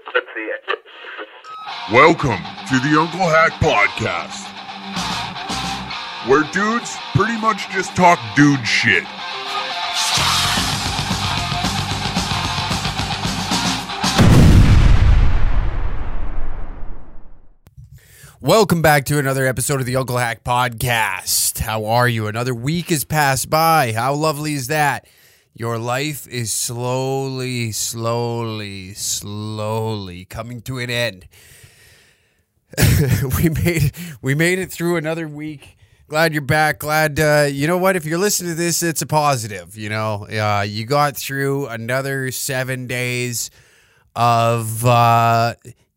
Welcome to the Uncle Hack Podcast, where dudes pretty much just talk dude shit. Welcome back to another episode of the Uncle Hack Podcast. How are you? Another week has passed by. How lovely is that? Your life is slowly coming to an end. We made it through another week. Glad you're back. Glad, you know what? If you're listening to this, it's a positive. You know, you got through another 7 days of, not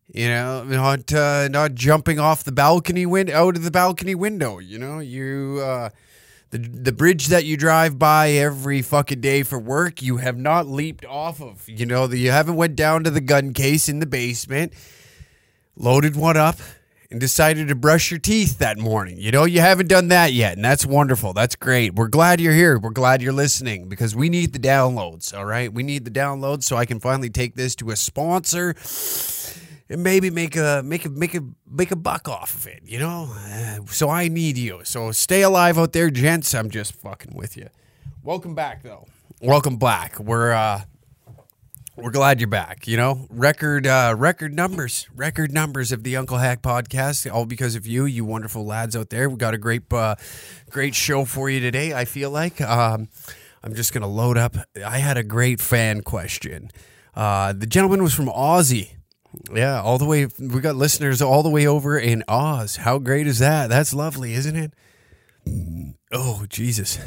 jumping off the balcony out of the balcony window. You know, the bridge that you drive by every fucking day for work, you have not leaped off of. You know, you haven't went down to the gun case in the basement, loaded one up, and decided to brush your teeth that morning. You know, you haven't done that yet, and that's wonderful. That's great. We're glad you're here. We're glad you're listening because we need the downloads, all right? We need the downloads so I can finally take this to a sponsor and maybe make a buck off of it, you know? So I need you. So stay alive out there, gents. I'm just fucking with you. Welcome back, though. Welcome back. We're glad you're back, you know? Record numbers of the Uncle Hack Podcast, all because of you wonderful lads out there. We got a great show for you today, I feel like. I'm just going to load up. I had a great fan question. The gentleman was from Aussie. Yeah, all the way. We got listeners all the way over in Oz. How great is that? That's lovely, isn't it? Oh, Jesus.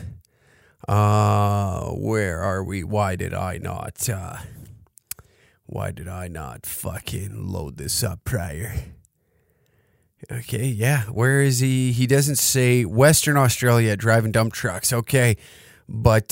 Where are we? Why did I not fucking load this up prior? Okay, yeah. Where is he? He doesn't say Western Australia driving dump trucks. Okay, but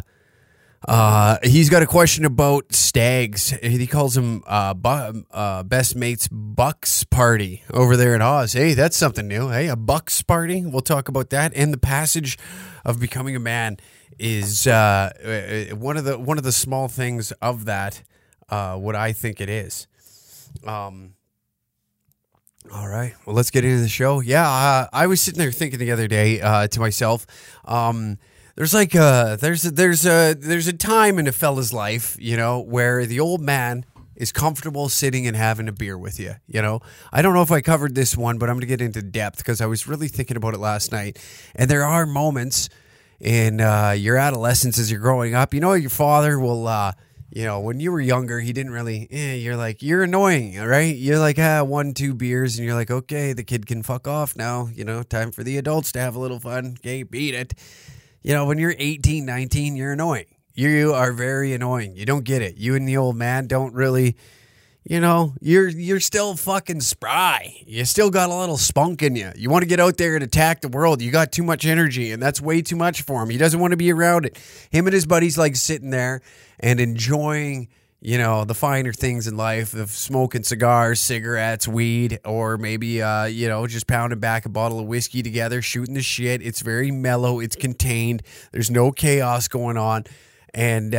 he's got a question about stags. He calls them best mates Bucks party over there in Oz. Hey, that's something new. Hey, a Bucks party. We'll talk about that. And the passage of becoming a man is one of the small things of that. What I think it is. All right. Well, let's get into the show. Yeah, I was sitting there thinking the other day to myself. There's like there's a time in a fella's life, you know, where the old man is comfortable sitting and having a beer with you. You know, I don't know if I covered this one, but I'm going to get into depth because I was really thinking about it last night. And there are moments in your adolescence as you're growing up. You know, your father will. You know, when you were younger, he didn't really, you're like, you're annoying, all right? You're like, 1-2 beers, and you're like, okay, the kid can fuck off now. You know, time for the adults to have a little fun. Okay, beat it. You know, when you're 18, 19, you're annoying. You are very annoying. You don't get it. You and the old man don't really, you know, you're still fucking spry. You still got a little spunk in you. You want to get out there and attack the world. You got too much energy, and that's way too much for him. He doesn't want to be around it. Him and his buddies like sitting there and enjoying, you know, the finer things in life of smoking cigars, cigarettes, weed, or maybe, just pounding back a bottle of whiskey together, shooting the shit. It's very mellow. It's contained. There's no chaos going on. And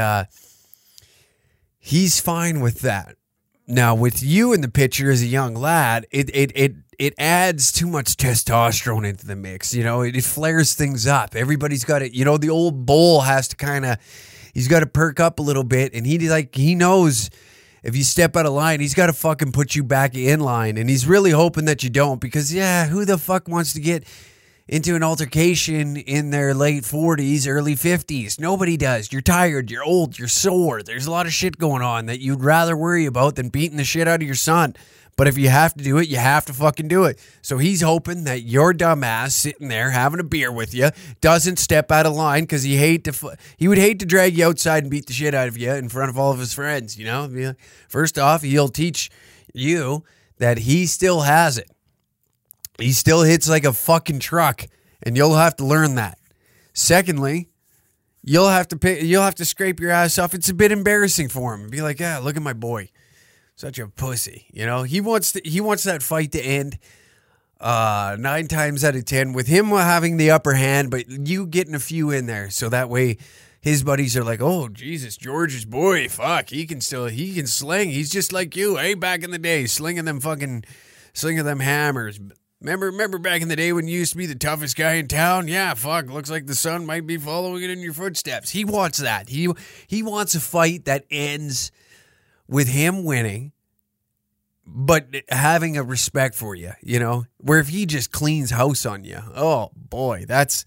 he's fine with that. Now, with you in the picture as a young lad, it adds too much testosterone into the mix. You know, it flares things up. Everybody's got it. You know, the old bull has to he's got to perk up a little bit, and he knows if you step out of line, he's got to fucking put you back in line, and he's really hoping that you don't because, who the fuck wants to get into an altercation in their late 40s, early 50s? Nobody does. You're tired, you're old, you're sore. There's a lot of shit going on that you'd rather worry about than beating the shit out of your son. But if you have to do it, you have to fucking do it. So he's hoping that your dumbass sitting there having a beer with you doesn't step out of line because he would hate to drag you outside and beat the shit out of you in front of all of his friends, you know? First off, he'll teach you that he still has it. He still hits like a fucking truck, and you'll have to learn that. Secondly, you'll have to scrape your ass off. It's a bit embarrassing for him and be like, look at my boy. Such a pussy, you know. He wants that fight to end 9 times out of 10 with him having the upper hand, but you getting a few in there, so that way his buddies are like, oh, Jesus, George's boy, fuck, he can sling. He's just like you, hey, back in the day, slinging them hammers. Remember back in the day when you used to be the toughest guy in town? Yeah, fuck, looks like the sun might be following it in your footsteps. He wants that. He wants a fight that ends with him winning, but having a respect for you, you know, where if he just cleans house on you, oh boy, that's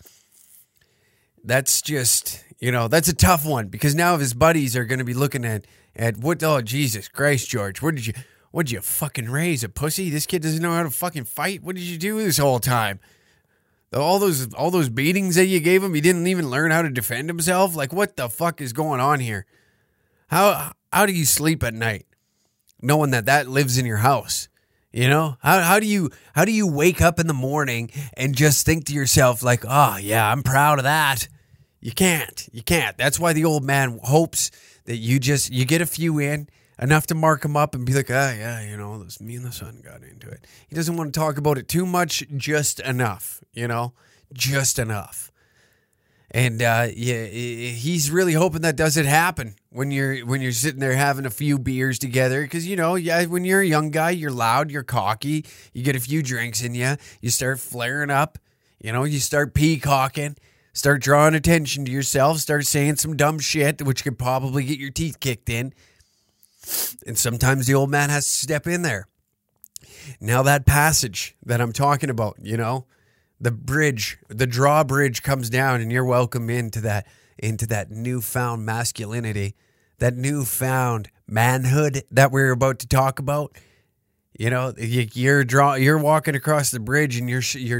just, you know, that's a tough one, because now his buddies are going to be looking at what, oh, Jesus Christ, George, what'd you fucking raise, a pussy? This kid doesn't know how to fucking fight. What did you do this whole time? All those beatings that you gave him, he didn't even learn how to defend himself? Like, what the fuck is going on here? How do you sleep at night knowing that lives in your house? You know, how do you wake up in the morning and just think to yourself like, oh yeah, I'm proud of that? You can't. That's why the old man hopes that you get a few in, enough to mark him up and be like, yeah, you know, me and the son got into it. He doesn't want to talk about it too much, just enough, you know, just enough. And he's really hoping that doesn't happen when you're sitting there having a few beers together, because, you know, when you're a young guy, you're loud, you're cocky, you get a few drinks in you, you start flaring up, you know, you start peacocking, start drawing attention to yourself, start saying some dumb shit, which could probably get your teeth kicked in. And sometimes the old man has to step in there. Now that passage that I'm talking about, you know, the drawbridge comes down, and you're welcome into that newfound masculinity, that newfound manhood that we're about to talk about. You know, you're walking across the bridge, and you're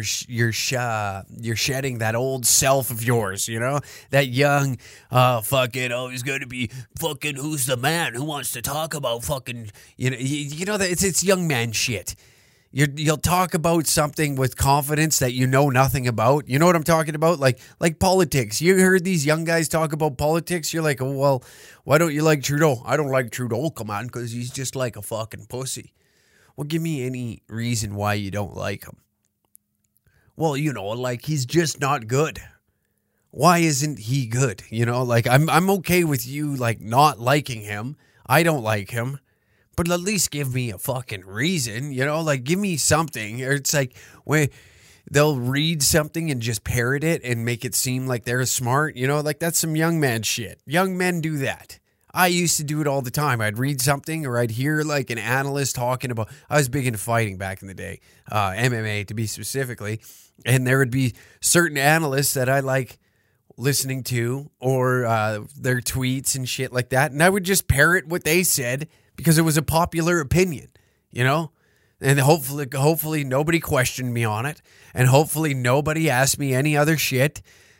shedding that old self of yours, you know, that young, fucking, oh, he's going to be fucking, who's the man who wants to talk about fucking, you know that it's young man shit. You'll talk about something with confidence that you know nothing about. You know what I'm talking about? Like politics. You heard these young guys talk about politics. You're like, oh, well, why don't you like Trudeau? I don't like Trudeau, come on, because he's just like a fucking pussy. Well, give me any reason why you don't like him. Well, you know, like, he's just not good. Why isn't he good? You know, like, I'm okay with you, like, not liking him. I don't like him. But at least give me a fucking reason, you know? Like, give me something. Or it's like, when they'll read something and just parrot it and make it seem like they're smart, you know? Like, that's some young man shit. Young men do that. I used to do it all the time. I'd read something, or I'd hear like an analyst talking about, I was big into fighting back in the day, MMA to be specifically, and there would be certain analysts that I like listening to, or their tweets and shit like that, and I would just parrot what they said because it was a popular opinion, you know? And hopefully nobody questioned me on it, and hopefully nobody asked me any other shit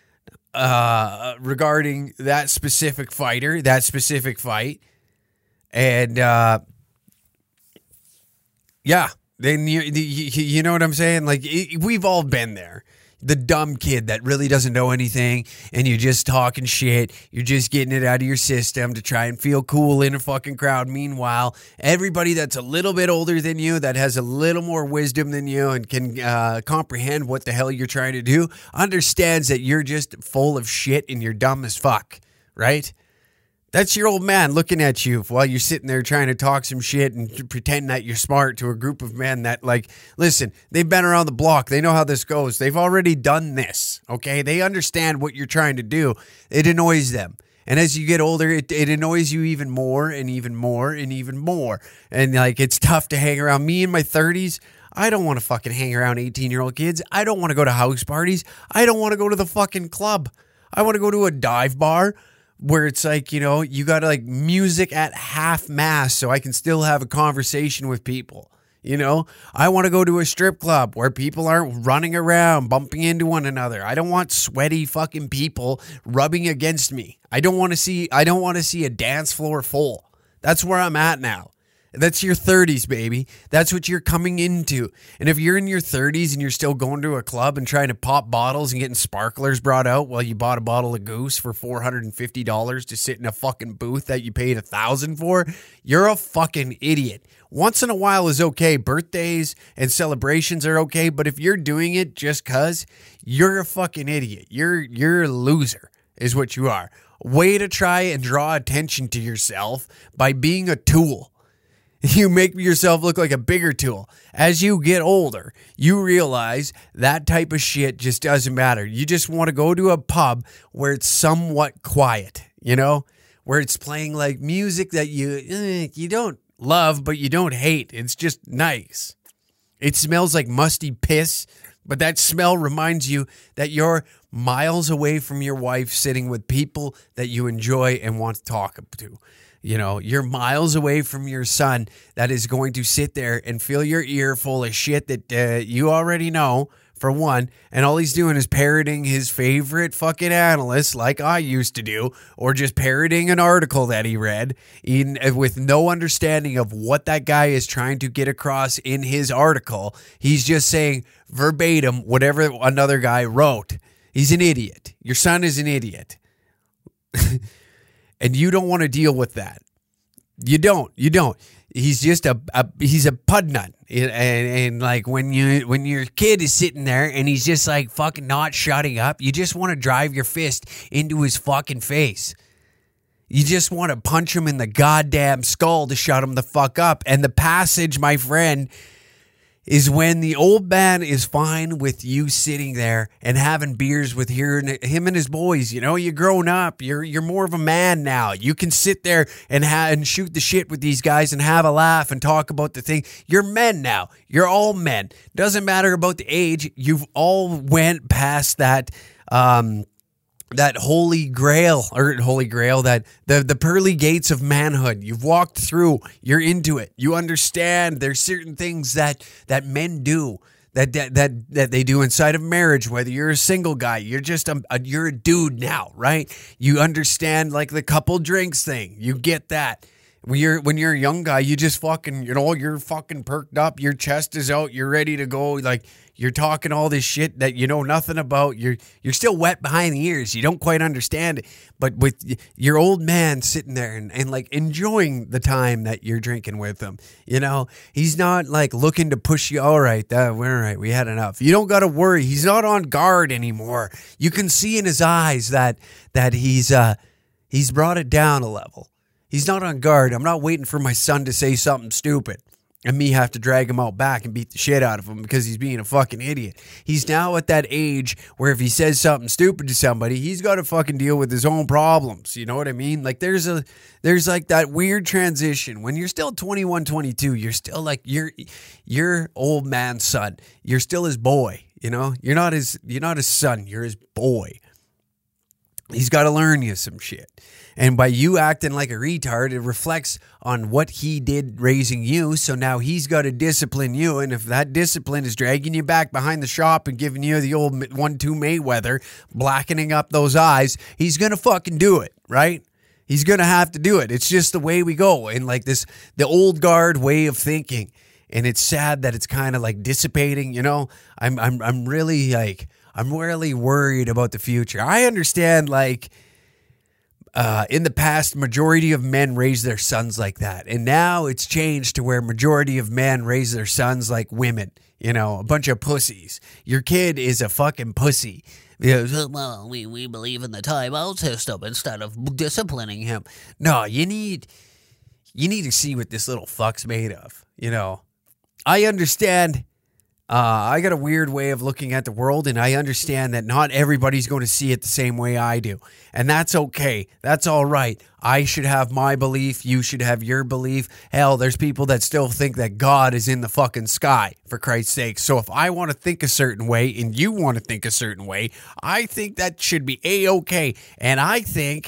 regarding that specific fighter, that specific fight. And yeah, then you know what I'm saying? Like, we've all been there. The dumb kid that really doesn't know anything, and you're just talking shit. You're just getting it out of your system to try and feel cool in a fucking crowd. Meanwhile, everybody that's a little bit older than you, that has a little more wisdom than you, and can comprehend what the hell you're trying to do, understands that you're just full of shit and you're dumb as fuck, right? That's your old man looking at you while you're sitting there trying to talk some shit and pretend that you're smart to a group of men that, like, listen, they've been around the block. They know how this goes. They've already done this, okay? They understand what you're trying to do. It annoys them. And as you get older, it annoys you even more and even more and even more. And, like, it's tough to hang around. Me in my 30s, I don't want to fucking hang around 18-year-old kids. I don't want to go to house parties. I don't want to go to the fucking club. I want to go to a dive bar where it's like, you know, you got like music at half mast so I can still have a conversation with people. You know, I want to go to a strip club where people aren't running around bumping into one another. I don't want sweaty fucking people rubbing against me. I don't want to see a dance floor full. That's where I'm at now. That's your 30s, baby. That's what you're coming into. And if you're in your 30s and you're still going to a club and trying to pop bottles and getting sparklers brought out while you bought a bottle of Goose for $450 to sit in a fucking booth that you paid $1,000 for, you're a fucking idiot. Once in a while is okay. Birthdays and celebrations are okay. But if you're doing it just cause, you're a fucking idiot. You're a loser is what you are. Way to try and draw attention to yourself by being a tool. You make yourself look like a bigger tool. As you get older, you realize that type of shit just doesn't matter. You just want to go to a pub where it's somewhat quiet, you know, where it's playing like music that you don't love, but you don't hate. It's just nice. It smells like musty piss, but that smell reminds you that you're miles away from your wife, sitting with people that you enjoy and want to talk to. You know, you're miles away from your son that is going to sit there and fill your ear full of shit that you already know, for one, and all he's doing is parroting his favorite fucking analyst like I used to do, or just parroting an article that he read with no understanding of what that guy is trying to get across in his article. He's just saying verbatim whatever another guy wrote. He's an idiot. Your son is an idiot. And you don't want to deal with that. You don't. He's just he's a pud nut. And like when your kid is sitting there and he's just like fucking not shutting up, you just want to drive your fist into his fucking face. You just want to punch him in the goddamn skull to shut him the fuck up. And the passage, my friend, is when the old man is fine with you sitting there and having beers with him and his boys. You know, you're grown up. You're more of a man now. You can sit there and shoot the shit with these guys and have a laugh and talk about the thing. You're men now. You're all men. Doesn't matter about the age. You've all went past that that holy grail, that the pearly gates of manhood. You've walked through, you're into it. You understand there's certain things that men do, that they do inside of marriage, whether you're a single guy, you're just you're a dude now, right? You understand like the couple drinks thing. You get that. When you're a young guy, you just fucking, you know, you're fucking perked up, your chest is out, you're ready to go, like you're talking all this shit that you know nothing about. You're still wet behind the ears. You don't quite understand it. But with your old man sitting there and like enjoying the time that you're drinking with him, you know, he's not like looking to push you. All right, we're all right. We had enough. You don't got to worry. He's not on guard anymore. You can see in his eyes that he's brought it down a level. He's not on guard. I'm not waiting for my son to say something stupid and me have to drag him out back and beat the shit out of him because he's being a fucking idiot. He's now at that age where if he says something stupid to somebody, he's got to fucking deal with his own problems. You know what I mean? Like there's like that weird transition. When you're still 21, 22, you're still like your old man's son. You're still his boy, you know? You're not his son, you're his boy. He's got to learn you some shit. And by you acting like a retard, it reflects on what he did raising you. So now he's got to discipline you. And if that discipline is dragging you back behind the shop and giving you the old 1-2 Mayweather, blackening up those eyes, he's going to fucking do it, right? He's going to have to do it. It's just the way we go. And like the old guard way of thinking. And it's sad that it's kind of like dissipating, you know? I'm really worried about the future. I understand like in the past, majority of men raise their sons like that. And now it's changed to where majority of men raise their sons like women. You know, a bunch of pussies. Your kid is a fucking pussy. Well, we believe in the timeout system instead of disciplining him. No, you need to see what this little fuck's made of. You know, I understand. I got a weird way of looking at the world, and I understand that not everybody's going to see it the same way I do. And that's okay. That's all right. I should have my belief. You should have your belief. Hell, there's people that still think that God is in the fucking sky, for Christ's sake. So if I want to think a certain way and you want to think a certain way, I think that should be A-okay. And I think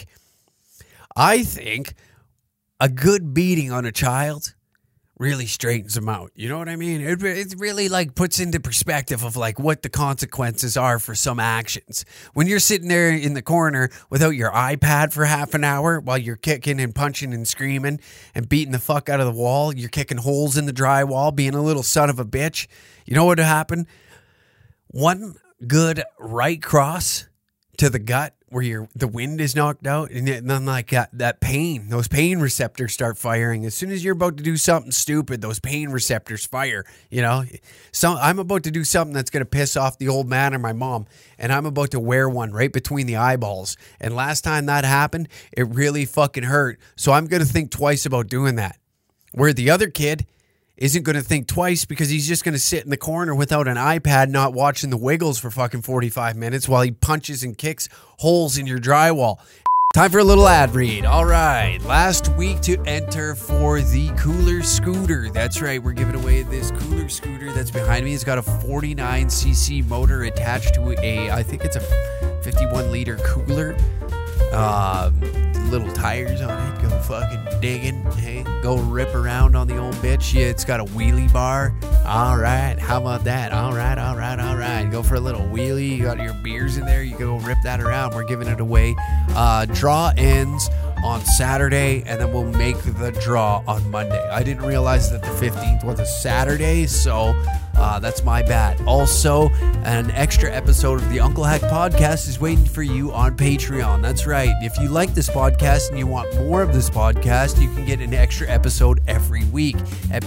a good beating on a child really straightens them out. You know what I mean? It really like puts into perspective of like what the consequences are for some actions. When you're sitting there in the corner without your iPad for half an hour while you're kicking and punching and screaming and beating the fuck out of the wall, you're kicking holes in the drywall, being a little son of a bitch. You know what would happen? One good right cross to the gut where the wind is knocked out, and then like that pain, those pain receptors start firing. As soon as you're about to do something stupid, those pain receptors fire, you know? So I'm about to do something that's going to piss off the old man or my mom, and I'm about to wear one right between the eyeballs. And last time that happened, it really fucking hurt. So I'm going to think twice about doing that. Where the other kid isn't going to think twice because he's just going to sit in the corner without an iPad, not watching the Wiggles for fucking 45 minutes while he punches and kicks holes in your drywall. Time for a little ad read. All right. Last week to enter for the Cooler Scooter. That's right. We're giving away this Cooler Scooter that's behind me. It's got a 49cc motor attached to I think it's a 51-liter cooler. Little tires on it. Go fucking digging. Hey, go rip around on the old bitch. Yeah, it's got a wheelie bar. All right. How about that? All right. Go for a little wheelie. You got your beers in there. You go rip that around. We're giving it away. Draw ends on Saturday, and then we'll make the draw on Monday. I didn't realize that the 15th was a Saturday, so that's my bad. Also, an extra episode of the Uncle Hack Podcast is waiting for you on Patreon. That's right. If you like this podcast and you want more of this podcast, you can get an extra episode every week at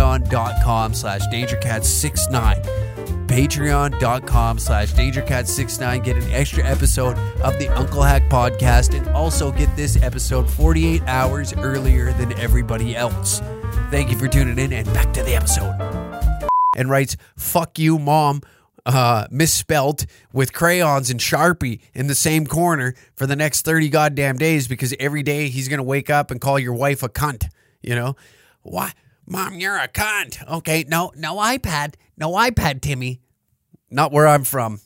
patreon.com/DangerCat69. Patreon.com/DangerCat69. Get an extra episode of the Uncle Hack Podcast and also get this episode 48 hours earlier than everybody else. Thank you for tuning in, and back to the episode. And writes, "Fuck you, Mom," misspelt with crayons and Sharpie in the same corner for the next 30 goddamn days, because every day he's going to wake up and call your wife a cunt. You know? Why? Mom, you're a cunt. Okay, no iPad. No iPad, Timmy. Not where I'm from.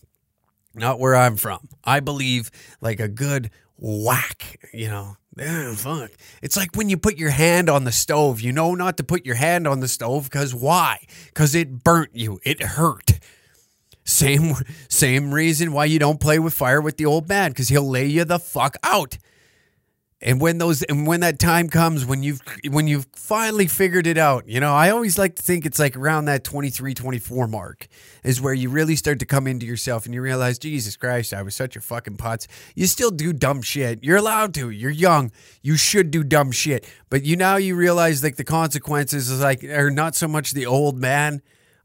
I believe like a good whack, you know. Fuck. It's like when you put your hand on the stove. You know not to put your hand on the stove because why? Because it burnt you. It hurt. Same reason why you don't play with fire with the old man, because he'll lay you the fuck out. And when that time comes, when you've finally figured it out, you know, I always like to think it's like around that 23, 24 mark is where you really start to come into yourself and you realize, Jesus Christ, I was such a fucking putz. You still do dumb shit. You're allowed to. You're young. You should do dumb shit. But you realize like the consequences is like are not so much the old man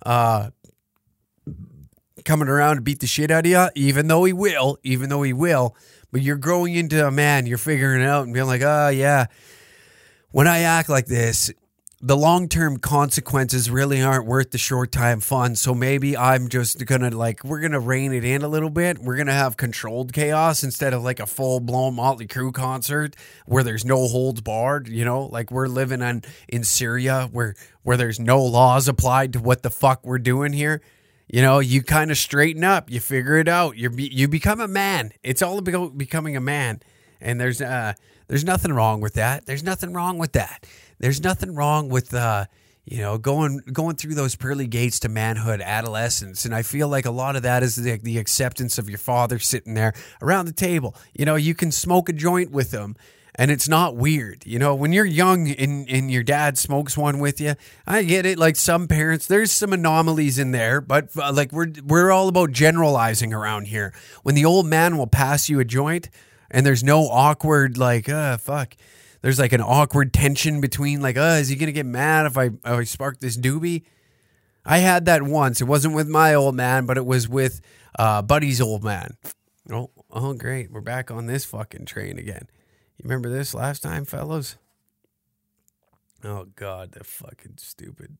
coming around to beat the shit out of you, even though he will. But you're growing into a man. You're figuring it out and being like, oh, yeah, when I act like this, the long-term consequences really aren't worth the short-time fun. So maybe I'm just going to we're going to rein it in a little bit. We're going to have controlled chaos instead of like a full-blown Motley Crue concert where there's no holds barred, you know, like we're living in Syria where there's no laws applied to what the fuck we're doing here. You know, you kind of straighten up, you figure it out, you become a man. It's all about becoming a man, and there's nothing wrong with that. There's nothing wrong with going through those pearly gates to manhood, adolescence, and I feel like a lot of that is the acceptance of your father sitting there around the table. You know, you can smoke a joint with him. And it's not weird. You know, when you're young and your dad smokes one with you, I get it. Like some parents, there's some anomalies in there, but like we're all about generalizing around here. When the old man will pass you a joint and there's no awkward there's like an awkward tension between like, is he going to get mad if I spark this doobie? I had that once. It wasn't with my old man, but it was with Buddy's old man. Oh, great. We're back on this fucking train again. You remember this last time, fellas? Oh, God, they're fucking stupid.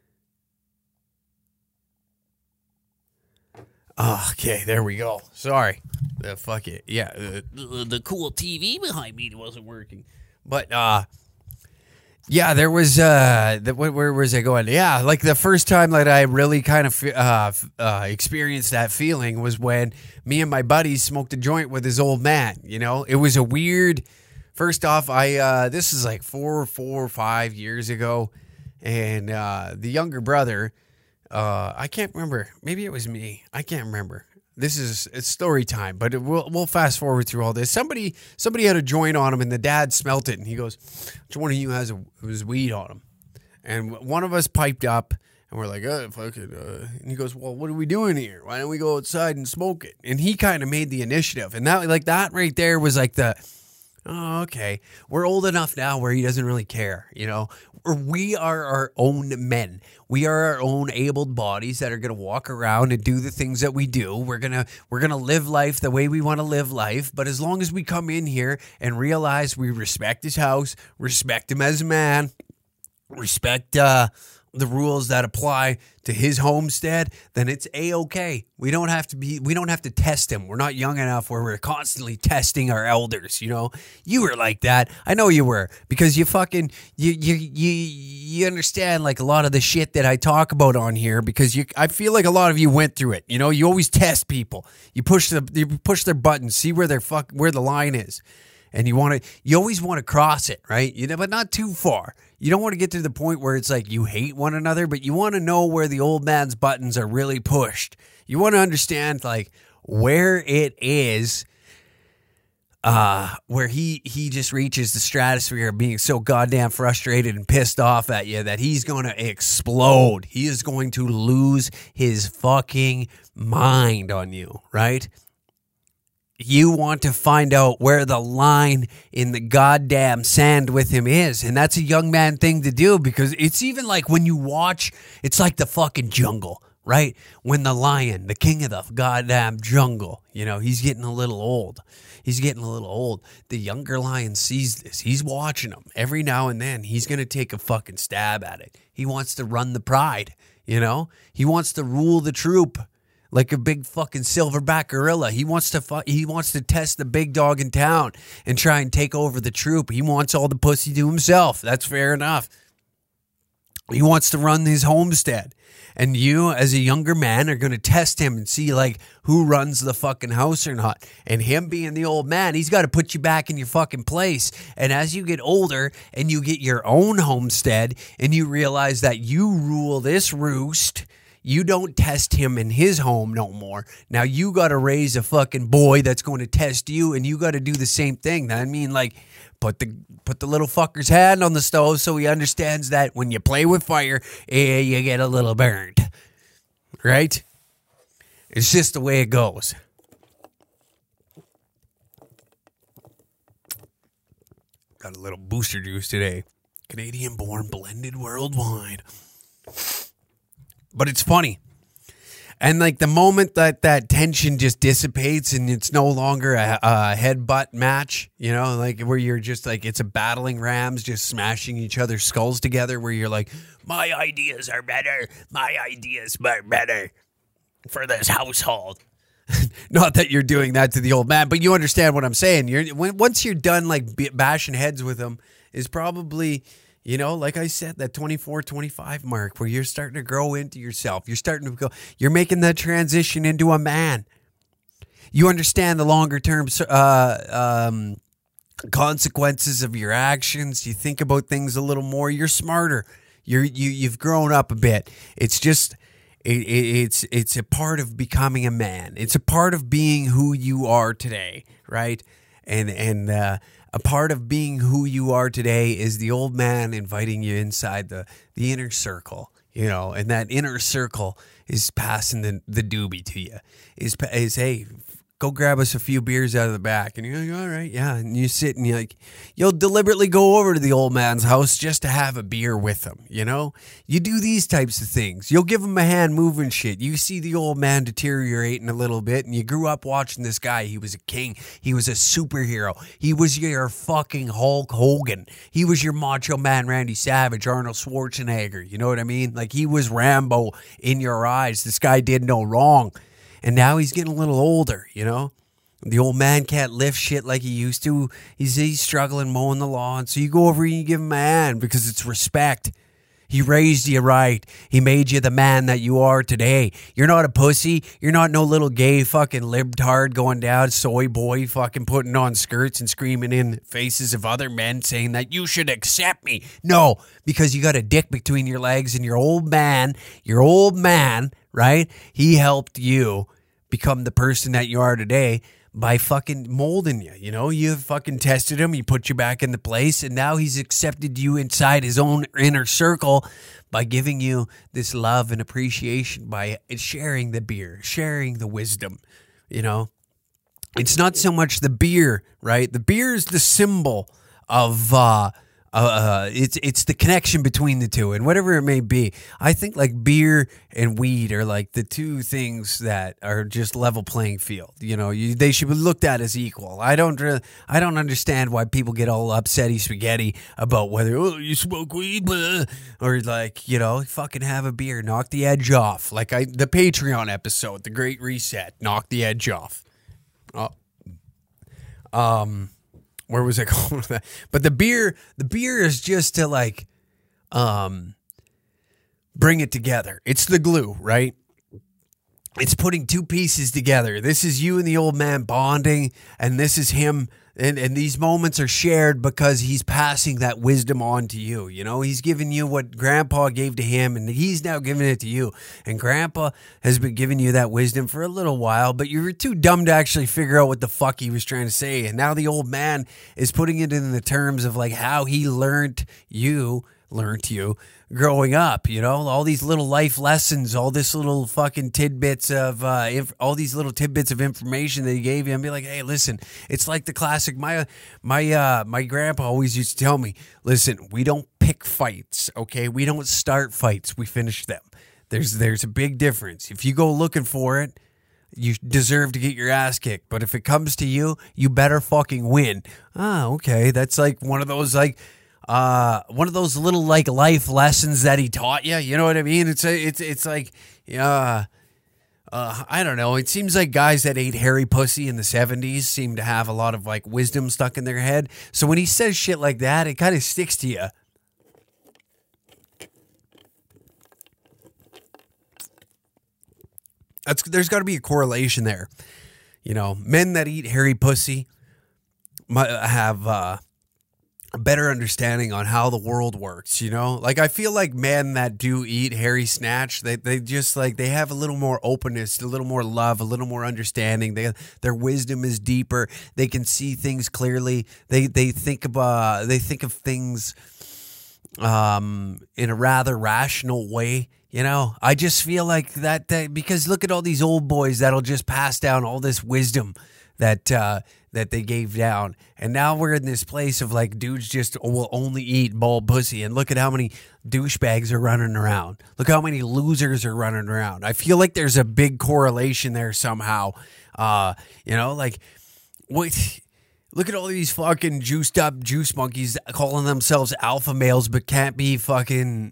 Okay, there we go. Sorry. Fuck it. Yeah, the cool TV behind me wasn't working. But, yeah, there was, where was I going? Yeah, like the first time that I really kind of experienced that feeling was when me and my buddies smoked a joint with his old man, you know? It was a weird... First off, this is like 4 or 5 years ago, and the younger brother, I can't remember. Maybe it was me. I can't remember. It's story time, but we'll fast forward through all this. Somebody had a joint on him, and the dad smelt it, and he goes, "Which one of you has weed on him?" And one of us piped up, And we're like, oh, fucking. And he goes, well, what are we doing here? Why don't we go outside and smoke it? And he kind of made the initiative. And that right there was like oh, okay. We're old enough now where he doesn't really care, you know? Or we are our own men. We are our own abled bodies that are going to walk around and do the things that we do. We're going to live life the way we want to live life. But as long as we come in here and realize we respect his house, respect him as a man, respect the rules that apply to his homestead, then it's a-okay. We don't have to test him. We're not young enough where we're constantly testing our elders, you know? You were like that. I know you were, because you fucking you understand like a lot of the shit that I talk about on here, because I feel like a lot of you went through it. You know, you always test people. You push their buttons, see where the line is. And you always want to cross it, right? But not too far. You don't want to get to the point where it's like you hate one another, but you want to know where the old man's buttons are really pushed. You want to understand like where it is, where he just reaches the stratosphere of being so goddamn frustrated and pissed off at you that he's going to explode. He is going to lose his fucking mind on you, right? You want to find out where the line in the goddamn sand with him is. And that's a young man thing to do, because it's even like when you watch, it's like the fucking jungle, right? When the lion, the king of the goddamn jungle, you know, he's getting a little old. The younger lion sees this. He's watching him. Every now and then, he's going to take a fucking stab at it. He wants to run the pride, you know? He wants to rule the troop. Like a big fucking silverback gorilla. He wants to test the big dog in town and try and take over the troop. He wants all the pussy to himself. That's fair enough. He wants to run his homestead. And you, as a younger man, are going to test him and see, like, who runs the fucking house or not. And him being the old man, he's got to put you back in your fucking place. And as you get older and you get your own homestead and you realize that you rule this roost, you don't test him in his home no more. Now you got to raise a fucking boy that's going to test you, and you got to do the same thing. I mean, like, put the little fucker's hand on the stove so he understands that when you play with fire, you get a little burned. Right? It's just the way it goes. Got a little booster juice today. Canadian-born, blended worldwide. But it's funny. And like the moment that tension just dissipates and it's no longer a headbutt match, you know, like where you're just like, it's a battling rams just smashing each other's skulls together, where you're like, my ideas are better. My ideas are better for this household. Not that you're doing that to the old man, but you understand what I'm saying. Once you're done like bashing heads with him, is probably... You know, like I said, that 24, 25 mark where you're starting to grow into yourself. You're making that transition into a man. You understand the longer term consequences of your actions. You think about things a little more. You're smarter. You've grown up a bit. It's just, it's a part of becoming a man. It's a part of being who you are today, right? And a part of being who you are today is the old man inviting you inside the inner circle, you know, and that inner circle is passing the doobie to you. Is hey, go grab us a few beers out of the back. And you're like, all right, yeah. And you sit and you'll deliberately go over to the old man's house just to have a beer with him, you know? You do these types of things. You'll give him a hand moving shit. You see the old man deteriorating a little bit, and you grew up watching this guy. He was a king. He was a superhero. He was your fucking Hulk Hogan. He was your Macho Man Randy Savage, Arnold Schwarzenegger. You know what I mean? Like, he was Rambo in your eyes. This guy did no wrong. And now he's getting a little older, you know? The old man can't lift shit like he used to. He's struggling mowing the lawn. So you go over and you give him a hand because it's respect. He raised you right. He made you the man that you are today. You're not a pussy. You're not no little gay fucking libtard going down, soy boy fucking putting on skirts and screaming in faces of other men saying that you should accept me. No, because you got a dick between your legs, and your old man, right? He helped you become the person that you are today by fucking molding you. You know, you fucking tested him, he put you back into place, and now he's accepted you inside his own inner circle by giving you this love and appreciation, by sharing the beer, sharing the wisdom, you know. It's not so much the beer, right? The beer is the symbol of it's the connection between the two, and whatever it may be. I think like beer and weed are like the two things that are just level playing field. You know, they should be looked at as equal. I don't understand why people get all upsetty spaghetti about whether you smoke weed, blah, or like, you know, fucking have a beer, knock the edge off. Like the Patreon episode, The Great Reset, knock the edge off. Where was I going with that? But the beer is just to like, bring it together. It's the glue, right? It's putting two pieces together. This is you and the old man bonding, and this is him. And these moments are shared because he's passing that wisdom on to you. You know, he's giving you what Grandpa gave to him, and he's now giving it to you. And Grandpa has been giving you that wisdom for a little while, but you were too dumb to actually figure out what the fuck he was trying to say. And now the old man is putting it in the terms of like how he learned you growing up, you know, all these little life lessons, all this little fucking tidbits of all these little tidbits of information that he gave you, and be like, hey, listen, it's like the classic. My grandpa always used to tell me, listen, we don't pick fights, okay? We don't start fights, we finish them. There's a big difference. If you go looking for it, you deserve to get your ass kicked. But if it comes to you, you better fucking win. Okay, that's like one of those little like life lessons that he taught you. You know what I mean? It's like, I don't know. It seems like guys that ate hairy pussy in the 70s seem to have a lot of like wisdom stuck in their head. So when he says shit like that, it kind of sticks to you. There's got to be a correlation there. You know, men that eat hairy pussy might have a better understanding on how the world works, you know? Like, I feel like men that do eat hairy snatch, they just, like, they have a little more openness, a little more love, a little more understanding. Their wisdom is deeper. They can see things clearly. They think of things in a rather rational way, you know? I just feel like that because look at all these old boys that'll just pass down all this wisdom that they gave down. And now we're in this place of like dudes just will only eat bald pussy. And look at how many douchebags are running around. Look how many losers are running around. I feel like there's a big correlation there somehow. You know, like what? Look at all these fucking juiced up juice monkeys calling themselves alpha males, but can't be fucking.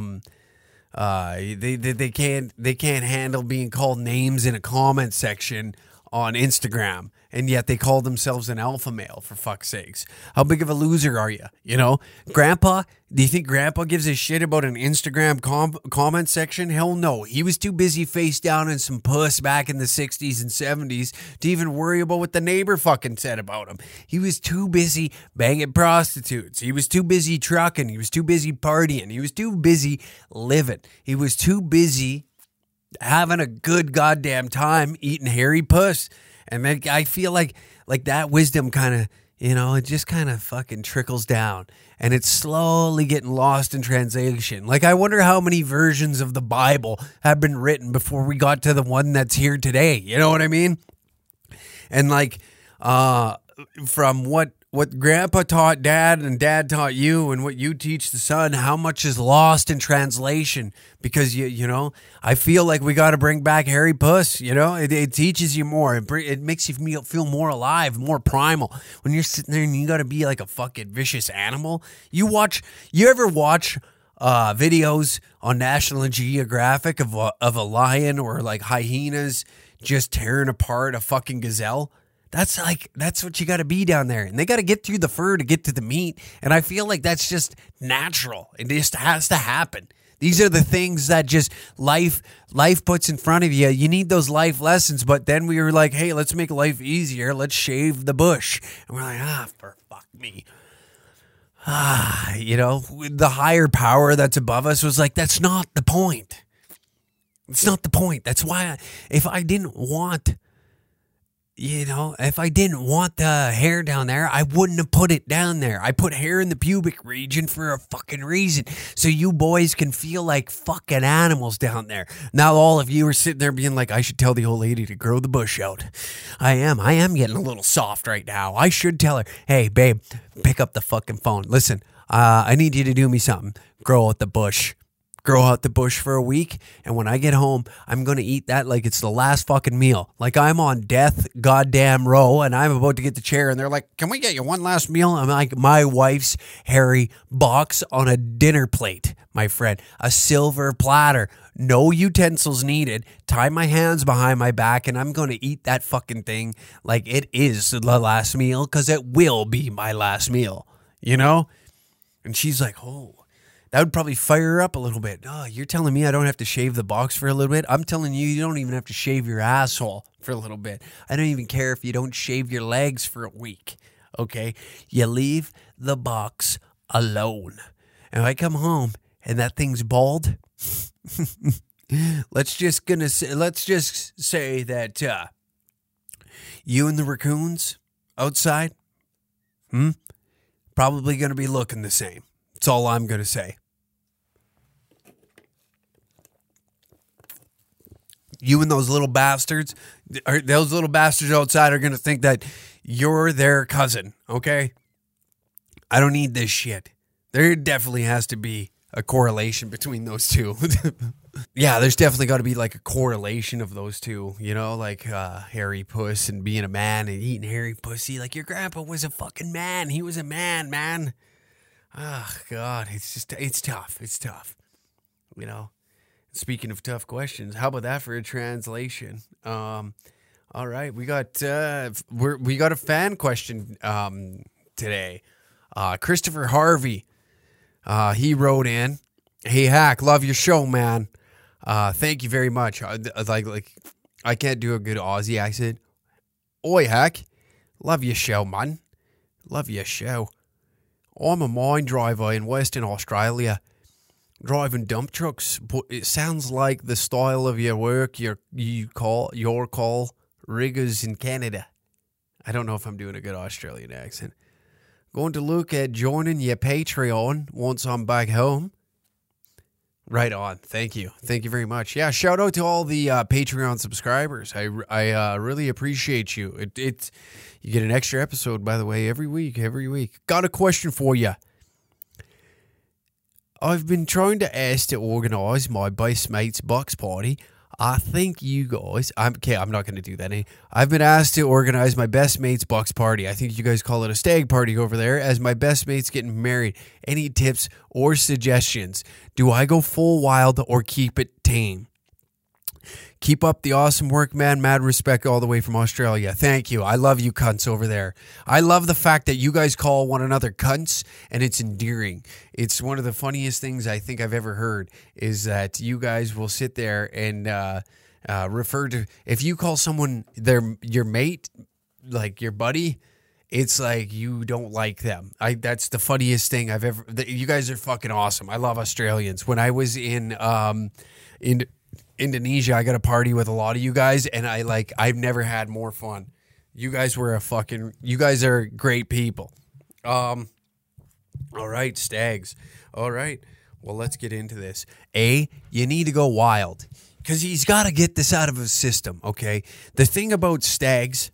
They can't handle being called names in a comment section on Instagram, and yet they call themselves an alpha male, for fuck's sakes. How big of a loser are you? You know, Grandpa, do you think Grandpa gives a shit about an Instagram comment section? Hell no. He was too busy face down in some puss back in the 60s and 70s to even worry about what the neighbor fucking said about him. He was too busy banging prostitutes. He was too busy trucking. He was too busy partying. He was too busy living. He was too busy having a good goddamn time eating hairy puss. And then I feel like that wisdom kind of, you know, it just kind of fucking trickles down, and it's slowly getting lost in translation. Like, I wonder how many versions of the Bible have been written before we got to the one that's here today. You know what I mean? And like, from what Grandpa taught Dad and Dad taught you and what you teach the son, how much is lost in translation? Because, you know, I feel like we got to bring back hairy puss, you know? It teaches you more. It makes you feel more alive, more primal. When you're sitting there and you got to be like a fucking vicious animal. You ever watch videos on National Geographic of a lion or like hyenas just tearing apart a fucking gazelle? That's what you got to be down there. And they got to get through the fur to get to the meat. And I feel like that's just natural. It just has to happen. These are the things that just life puts in front of you. You need those life lessons. But then we were like, hey, let's make life easier. Let's shave the bush. And we're like, for fuck me. You know, the higher power that's above us was like, that's not the point. It's not the point. That's why if I didn't want if I didn't want the hair down there, I wouldn't have put it down there. I put hair in the pubic region for a fucking reason. So you boys can feel like fucking animals down there. Now all of you are sitting there being like, I should tell the old lady to grow the bush out. I am getting a little soft right now. I should tell her, hey, babe, pick up the fucking phone. Listen, I need you to do me something. Grow out the bush. Grow out the bush for a week, and when I get home, I'm going to eat that like it's the last fucking meal. Like I'm on death goddamn row, and I'm about to get the chair, and they're like, can we get you one last meal? I'm like, my wife's hairy box on a dinner plate, my friend. A silver platter. No utensils needed. Tie my hands behind my back, and I'm going to eat that fucking thing like it is the last meal, because it will be my last meal, And she's like, oh. That would probably fire her up a little bit. Oh, you're telling me I don't have to shave the box for a little bit? I'm telling you, you don't even have to shave your asshole for a little bit. I don't even care if you don't shave your legs for a week, okay? You leave the box alone. And I come home and that thing's bald. Let's just say that you and the raccoons outside, probably going to be looking the same. That's all I'm going to say. You and those little bastards outside are going to think that you're their cousin, okay? I don't need this shit. There definitely has to be a correlation between those two. Yeah, there's definitely got to be like a correlation of those two, like hairy puss and being a man and eating hairy pussy. Like your grandpa was a fucking man. He was a man. Oh, God, it's tough. It's tough, Speaking of tough questions, how about that for a translation? All right, we got a fan question today. Christopher Harvey, he wrote in, "Hey Hack, love your show, man. Thank you very much." Like I can't do a good Aussie accent. Oi Hack, love your show, man. Love your show. I'm a mine driver in Western Australia, driving dump trucks, but it sounds like the style of your work you call riggers in Canada. I don't know if I'm doing a good Australian accent. Going to look at joining your Patreon once I'm back home. Right on. Thank you. Thank you very much. Yeah, shout out to all the Patreon subscribers. I really appreciate you. You get an extra episode, by the way, every week. Got a question for you. I've been trying to ask to organise my best mate's box party. I think you guys... I'm not going to do that. I've been asked to organise my best mate's box party. I think you guys call it a stag party over there, as my best mate's getting married. Any tips or suggestions? Do I go full wild or keep it tame? Keep up the awesome work, man. Mad respect all the way from Australia. Thank you. I love you cunts over there. I love the fact that you guys call one another cunts, and it's endearing. It's one of the funniest things I think I've ever heard, is that you guys will sit there and refer to... If you call someone your mate, like your buddy, it's like you don't like them. That's the funniest thing I've ever... You guys are fucking awesome. I love Australians. When I was in Indonesia, I got a party with a lot of you guys, and I've never had more fun. You guys are great people. All right, stags. All right, well, let's get into this. You need to go wild, because he's got to get this out of his system, okay? The thing about stags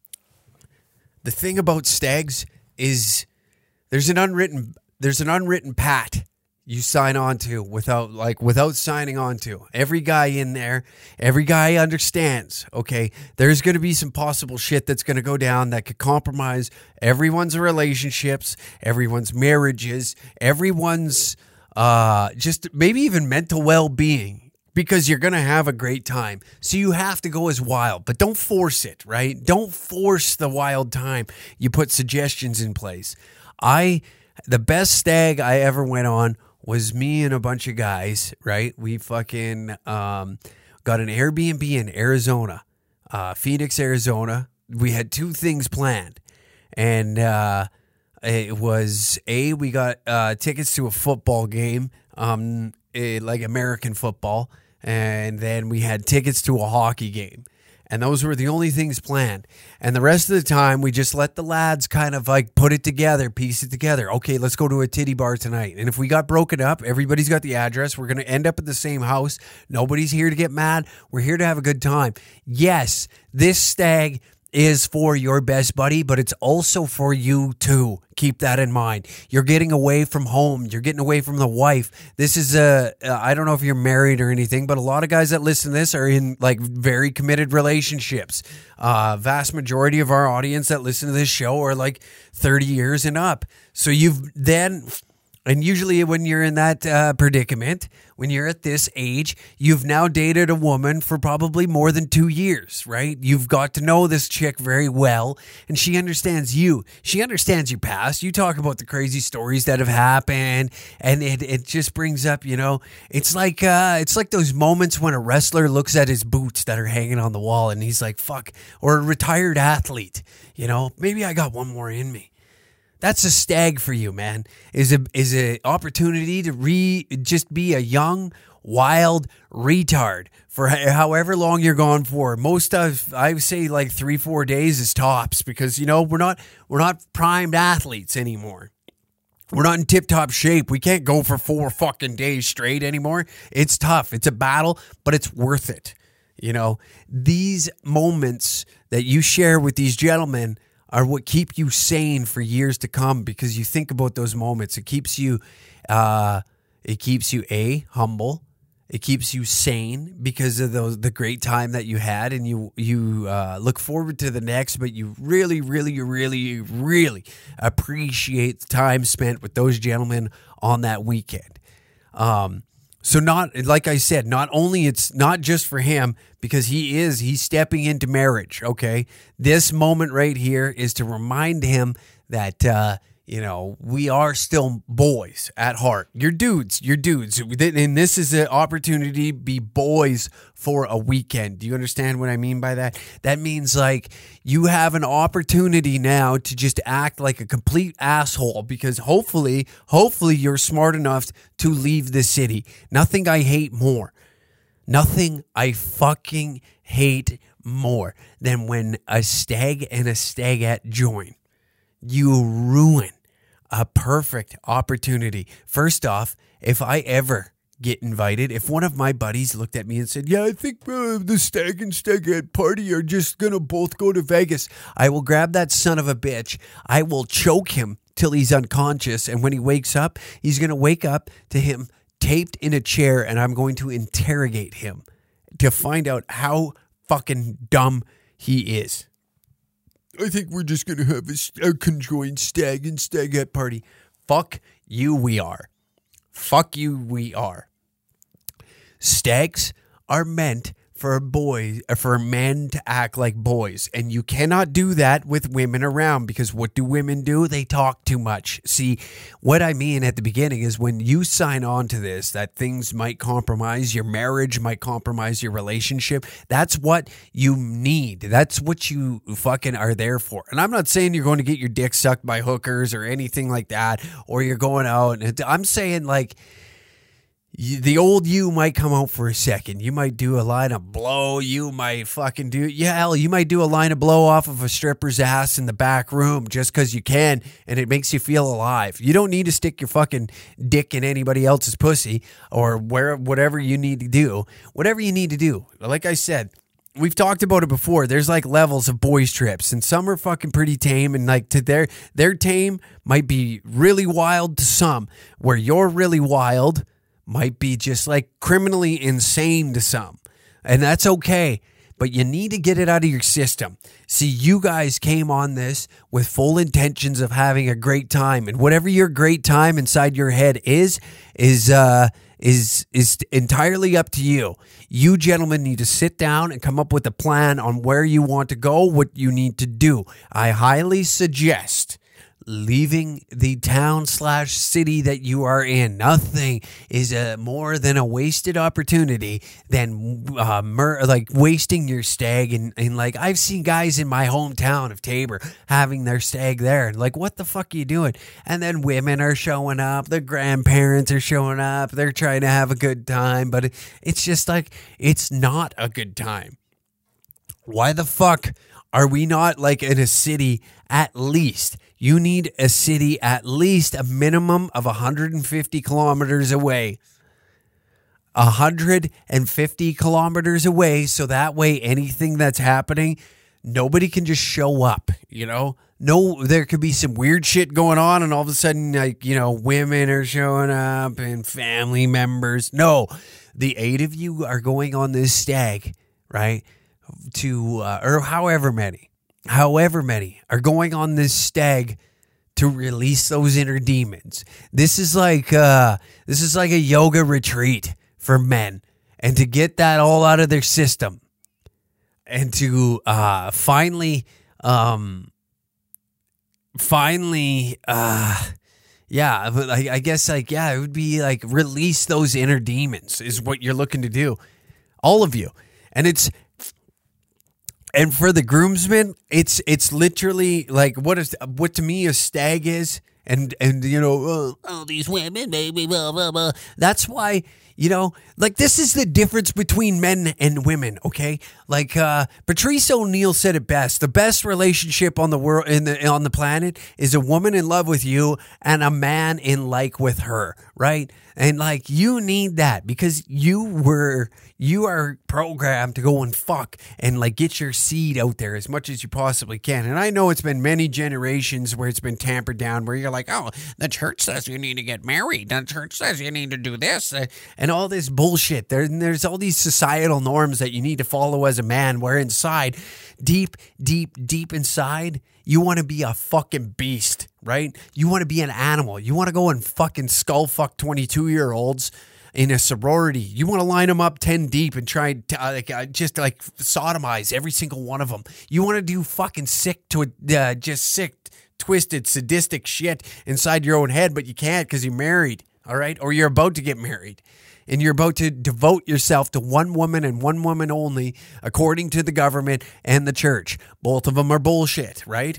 is there's an unwritten pat you sign on to without signing on to. Every guy in there, every guy understands, okay? There's going to be some possible shit that's going to go down that could compromise everyone's relationships, everyone's marriages, everyone's just maybe even mental well-being, because you're going to have a great time. So you have to go as wild, but don't force it, right? Don't force the wild time. You put suggestions in place. The best stag I ever went on was me and a bunch of guys, right? We fucking got an Airbnb in Arizona, Phoenix, Arizona. We had two things planned. And it was, we got tickets to a football game, like American football. And then we had tickets to a hockey game. And those were the only things planned. And the rest of the time, we just let the lads kind of like put it together, piece it together. Okay, let's go to a titty bar tonight. And if we got broken up, everybody's got the address. We're going to end up at the same house. Nobody's here to get mad. We're here to have a good time. Yes, this stag is for your best buddy, but it's also for you too. Keep that in mind. You're getting away from home. You're getting away from the wife. This is I don't know if you're married or anything, but a lot of guys that listen to this are in like very committed relationships. Vast majority of our audience that listen to this show are like 30 years and up. So and usually when you're in that predicament, when you're at this age, you've now dated a woman for probably more than 2 years, right? You've got to know this chick very well, and she understands you. She understands your past. You talk about the crazy stories that have happened, and it just brings up, it's like those moments when a wrestler looks at his boots that are hanging on the wall, and he's like, fuck, or a retired athlete, maybe I got one more in me. That's a stag for you, man. Is a opportunity to just be a young, wild retard for however long you're gone for. I say like 3-4 days is tops, because we're not primed athletes anymore. We're not in tip-top shape. We can't go for 4 fucking days straight anymore. It's tough. It's a battle, but it's worth it. These moments that you share with these gentlemen are what keep you sane for years to come, because you think about those moments. It keeps you humble. It keeps you sane because of the great time that you had, and you look forward to the next, but you really, really, really, really appreciate the time spent with those gentlemen on that weekend. So like I said, not only it's not just for him, because he's stepping into marriage, okay? This moment right here is to remind him that, we are still boys at heart. You're dudes. And this is an opportunity to be boys for a weekend. Do you understand what I mean by that? That means like you have an opportunity now to just act like a complete asshole, because hopefully you're smart enough to leave the city. Nothing I hate more. Nothing I fucking hate more than when a stag and a stagette join. You ruin a perfect opportunity. First off, if I ever get invited, if one of my buddies looked at me and said, I think the stag and stagette party are just gonna both go to Vegas, I will grab that son of a bitch. I will choke him till he's unconscious, and when he wakes up, he's gonna wake up to him taped in a chair, and I'm going to interrogate him to find out how fucking dumb he is. I think we're just going to have a conjoined stag and stagette party. Fuck you, we are. Fuck you, we are. Stags are meant for men to act like boys. And you cannot do that with women around, because what do women do? They talk too much. See, what I mean at the beginning is when you sign on to this, that things might compromise your marriage, might compromise your relationship. That's what you need. That's what you fucking are there for. And I'm not saying you're going to get your dick sucked by hookers or anything like that, or you're going out. I'm saying like, the old you might come out for a second. You might do a line of blow. You might fucking you might do a line of blow off of a stripper's ass in the back room just because you can, and it makes you feel alive. You don't need to stick your fucking dick in anybody else's pussy or whatever you need to do. Whatever you need to do. Like I said, we've talked about it before. There's like levels of boys trips, and some are fucking pretty tame, and like to their tame might be really wild to some, where you're really wild might be just like criminally insane to some. And that's okay, but you need to get it out of your system. See, you guys came on this with full intentions of having a great time, and whatever your great time inside your head is entirely up to you. You gentlemen need to sit down and come up with a plan on where you want to go, what you need to do. I highly suggest leaving the town/city that you are in. Nothing is more than a wasted opportunity than like wasting your stag. And like, I've seen guys in my hometown of Tabor having their stag there, and like, what the fuck are you doing? And then women are showing up, the grandparents are showing up, they're trying to have a good time, but it's just like, it's not a good time. Why the fuck are we not like in a city at least? You need a city at least a minimum of 150 kilometers away. 150 kilometers away, so that way anything that's happening, nobody can just show up, you know? No, there could be some weird shit going on and all of a sudden, like, you know, women are showing up and family members. No, the 8 of you are going on this stag, right? Or however many are going on this stag to release those inner demons. This is like a yoga retreat for men, and to get that all out of their system, and to finally, yeah, but I guess like, yeah, it would be like release those inner demons is what you're looking to do, all of you, and for the groomsmen, it's literally like what to me a stag is, and you know, oh these women, baby, blah blah blah. That's why. You know, like this is the difference between men and women, okay? Like Patrice O'Neill said it best. The best relationship on the world on the planet is a woman in love with you and a man in like with her, right? And like you need that because you are programmed to go and fuck and like get your seed out there as much as you possibly can. And I know it's been many generations where it's been tampered down, where you're like, oh, the church says you need to get married. The church says you need to do this and all this bullshit. There's all these societal norms that you need to follow as a man, where inside, deep inside, you want to be a fucking beast, right? You want to be an animal. You want to go and fucking skull fuck 22-year-olds in a sorority. You want to line them up 10 deep and try just like sodomize every single one of them. You want to do fucking sick, twisted, sadistic shit inside your own head, but you can't because you're married, all right? Or you're about to get married. And you're about to devote yourself to one woman and one woman only, according to the government and the church. Both of them are bullshit, right?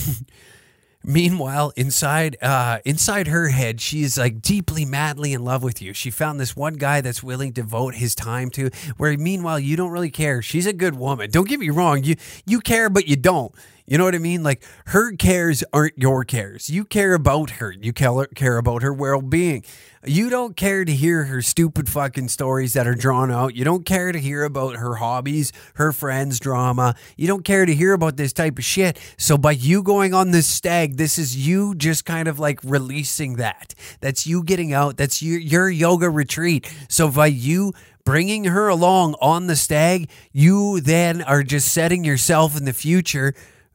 Meanwhile, inside her head, she is like deeply, madly in love with you. She found this one guy that's willing to devote his time to, where meanwhile, you don't really care. She's a good woman. Don't get me wrong. You care, but you don't. You know what I mean? Like, her cares aren't your cares. You care about her. You care about her well-being. You don't care to hear her stupid fucking stories that are drawn out. You don't care to hear about her hobbies, her friends' drama. You don't care to hear about this type of shit. So by you going on this stag, this is you just kind of like releasing that. That's you getting out. That's your yoga retreat. So by you bringing her along on the stag, you then are just setting yourself up in the future,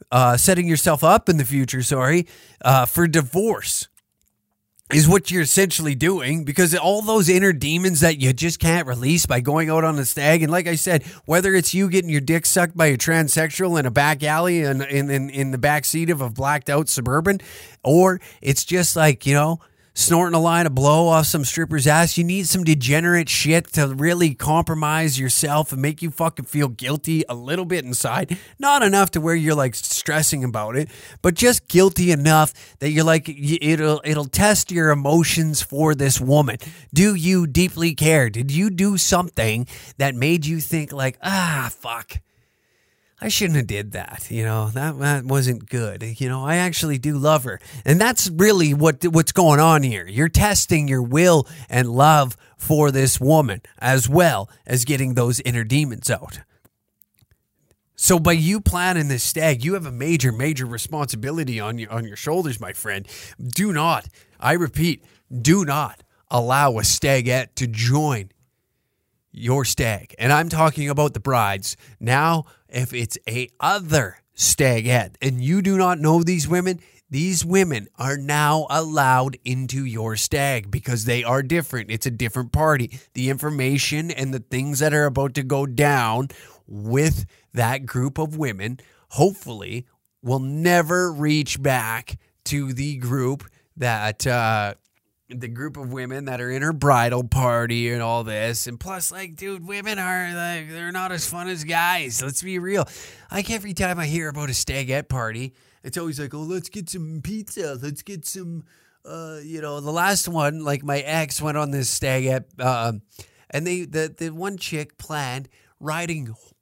for divorce. Is what you're essentially doing, because all those inner demons that you just can't release by going out on a stag. And like I said, whether it's you getting your dick sucked by a transsexual in a back alley and in the back seat of a blacked out Suburban, or it's just like, you know, snorting a line of blow off some stripper's ass. You need some degenerate shit to really compromise yourself and make you fucking feel guilty a little bit inside. Not enough to where you're like stressing about it, but just guilty enough that you're like, it'll test your emotions for this woman. Do you deeply care? Did you do something that made you think like, fuck, I shouldn't have did that. You know, that wasn't good. You know, I actually do love her. And that's really what's going on here. You're testing your will and love for this woman, as well as getting those inner demons out. So by you planning this stag, you have a major, major responsibility on your shoulders, my friend. Do not, I repeat, do not allow a stagette to join your stag. And I'm talking about the brides. Now, if it's a other stagette and you do not know these women are now allowed into your stag because they are different. It's a different party. The information and the things that are about to go down with that group of women, hopefully, will never reach back to the group that the group of women that are in her bridal party and all this. And plus, like, dude, women are like, they're not as fun as guys. Let's be real. Like, every time I hear about a stagette party, it's always like, oh, let's get some pizza. Let's get some, the last one, like, my ex went on this stagette, and the one chick planned riding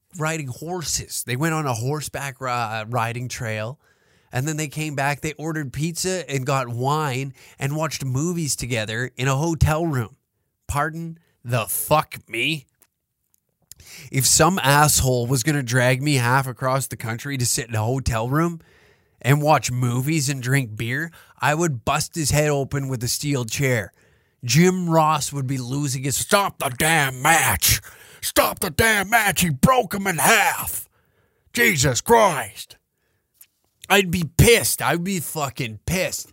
riding horses. They went on a horseback riding trail. And then they came back, they ordered pizza and got wine and watched movies together in a hotel room. Pardon the fuck me? If some asshole was going to drag me half across the country to sit in a hotel room and watch movies and drink beer, I would bust his head open with a steel chair. Jim Ross would be losing his... Stop the damn match! Stop the damn match! He broke him in half! Jesus Christ! I'd be pissed. I'd be fucking pissed.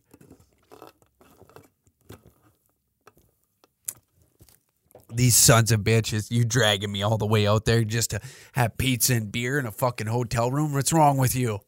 These sons of bitches, you dragging me all the way out there just to have pizza and beer in a fucking hotel room? What's wrong with you?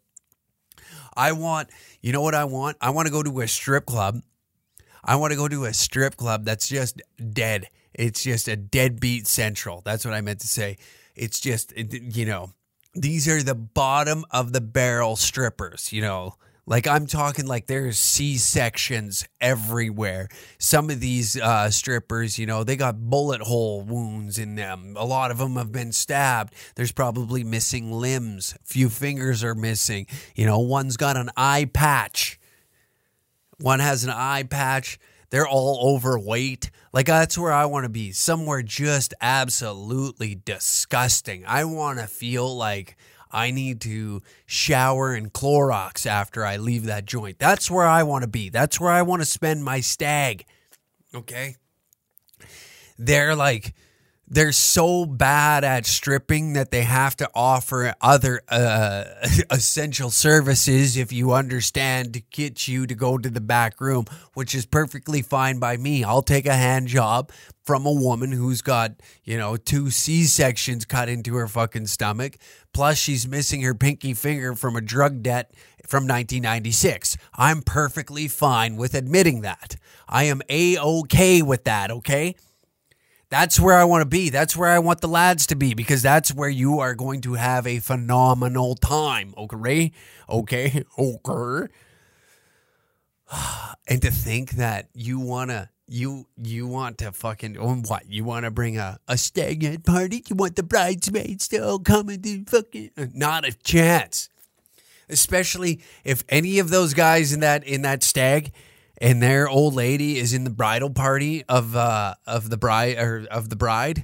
You know what I want? I want to go to a strip club. I want to go to a strip club that's just dead. It's just a deadbeat central. That's what I meant to say. It's just, these are the bottom of the barrel strippers, Like I'm talking like there's C-sections everywhere. Some of these strippers, they got bullet hole wounds in them. A lot of them have been stabbed. There's probably missing limbs. A few fingers are missing. One's got an eye patch. One has an eye patch. They're all overweight. Like, that's where I want to be. Somewhere just absolutely disgusting. I want to feel like I need to shower in Clorox after I leave that joint. That's where I want to be. That's where I want to spend my stag. Okay? They're so bad at stripping that they have to offer other essential services, if you understand, to get you to go to the back room, which is perfectly fine by me. I'll take a hand job from a woman who's got, 2 C-sections cut into her fucking stomach, plus she's missing her pinky finger from a drug debt from 1996. I'm perfectly fine with admitting that. I am A-okay with that, okay? That's where I want to be. That's where I want the lads to be, because that's where you are going to have a phenomenal time. Okay? Okay? And to think that you want to fucking, what? You want to bring a stag party? You want the bridesmaids to all come and do fucking, not a chance. Especially if any of those guys in that stag and their old lady is in the bridal party of the bride.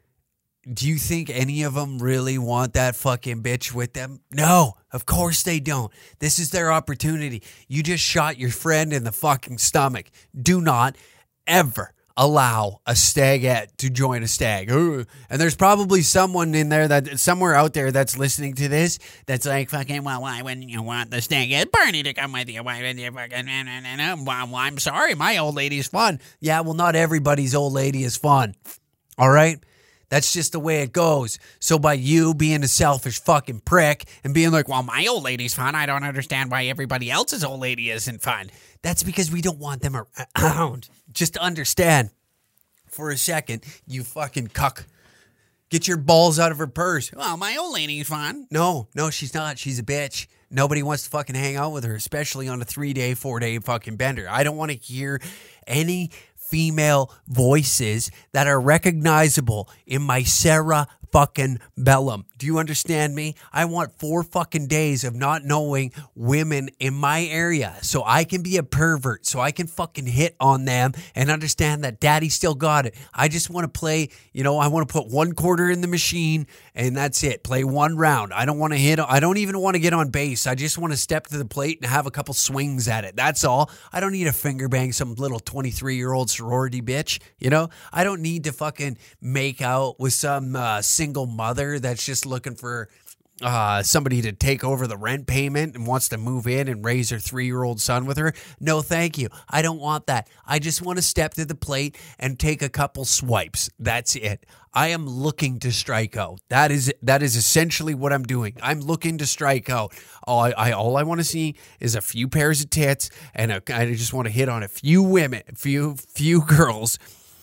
Do you think any of them really want that fucking bitch with them? No, of course they don't. This is their opportunity. You just shot your friend in the fucking stomach. Do not ever allow a stagette to join a stag. And there's probably someone in there somewhere out there that's listening to this that's like, fucking, well, why wouldn't you want the stagette party to come with you? Why wouldn't you fucking, well, I'm sorry, my old lady's fun. Yeah, well, not everybody's old lady is fun. All right? That's just the way it goes. So by you being a selfish fucking prick and being like, well, my old lady's fun, I don't understand why everybody else's old lady isn't fun. That's because we don't want them around. Just understand for a second, you fucking cuck. Get your balls out of her purse. Well, my old lady's fun. No, she's not. She's a bitch. Nobody wants to fucking hang out with her, especially on a 3-day, 4-day fucking bender. I don't want to hear any female voices that are recognizable in my Sarah fucking Bellum. Do you understand me? I want 4 fucking days of not knowing women in my area so I can be a pervert, so I can fucking hit on them and understand that daddy still got it. I just want to play, I want to put 1 quarter in the machine and that's it. Play 1 round. I don't want to hit. I don't even want to get on base. I just want to step to the plate and have a couple swings at it. That's all. I don't need to finger bang some little 23-year-old sorority bitch. I don't need to fucking make out with some single mother that's just looking for somebody to take over the rent payment and wants to move in and raise her 3-year-old son with her. No, thank you. I don't want that. I just want to step to the plate and take a couple swipes. That's it. I am looking to strike out. That is essentially what I'm doing. I'm looking to strike out. All I want to see is a few pairs of tits, and I just want to hit on a few women, few girls,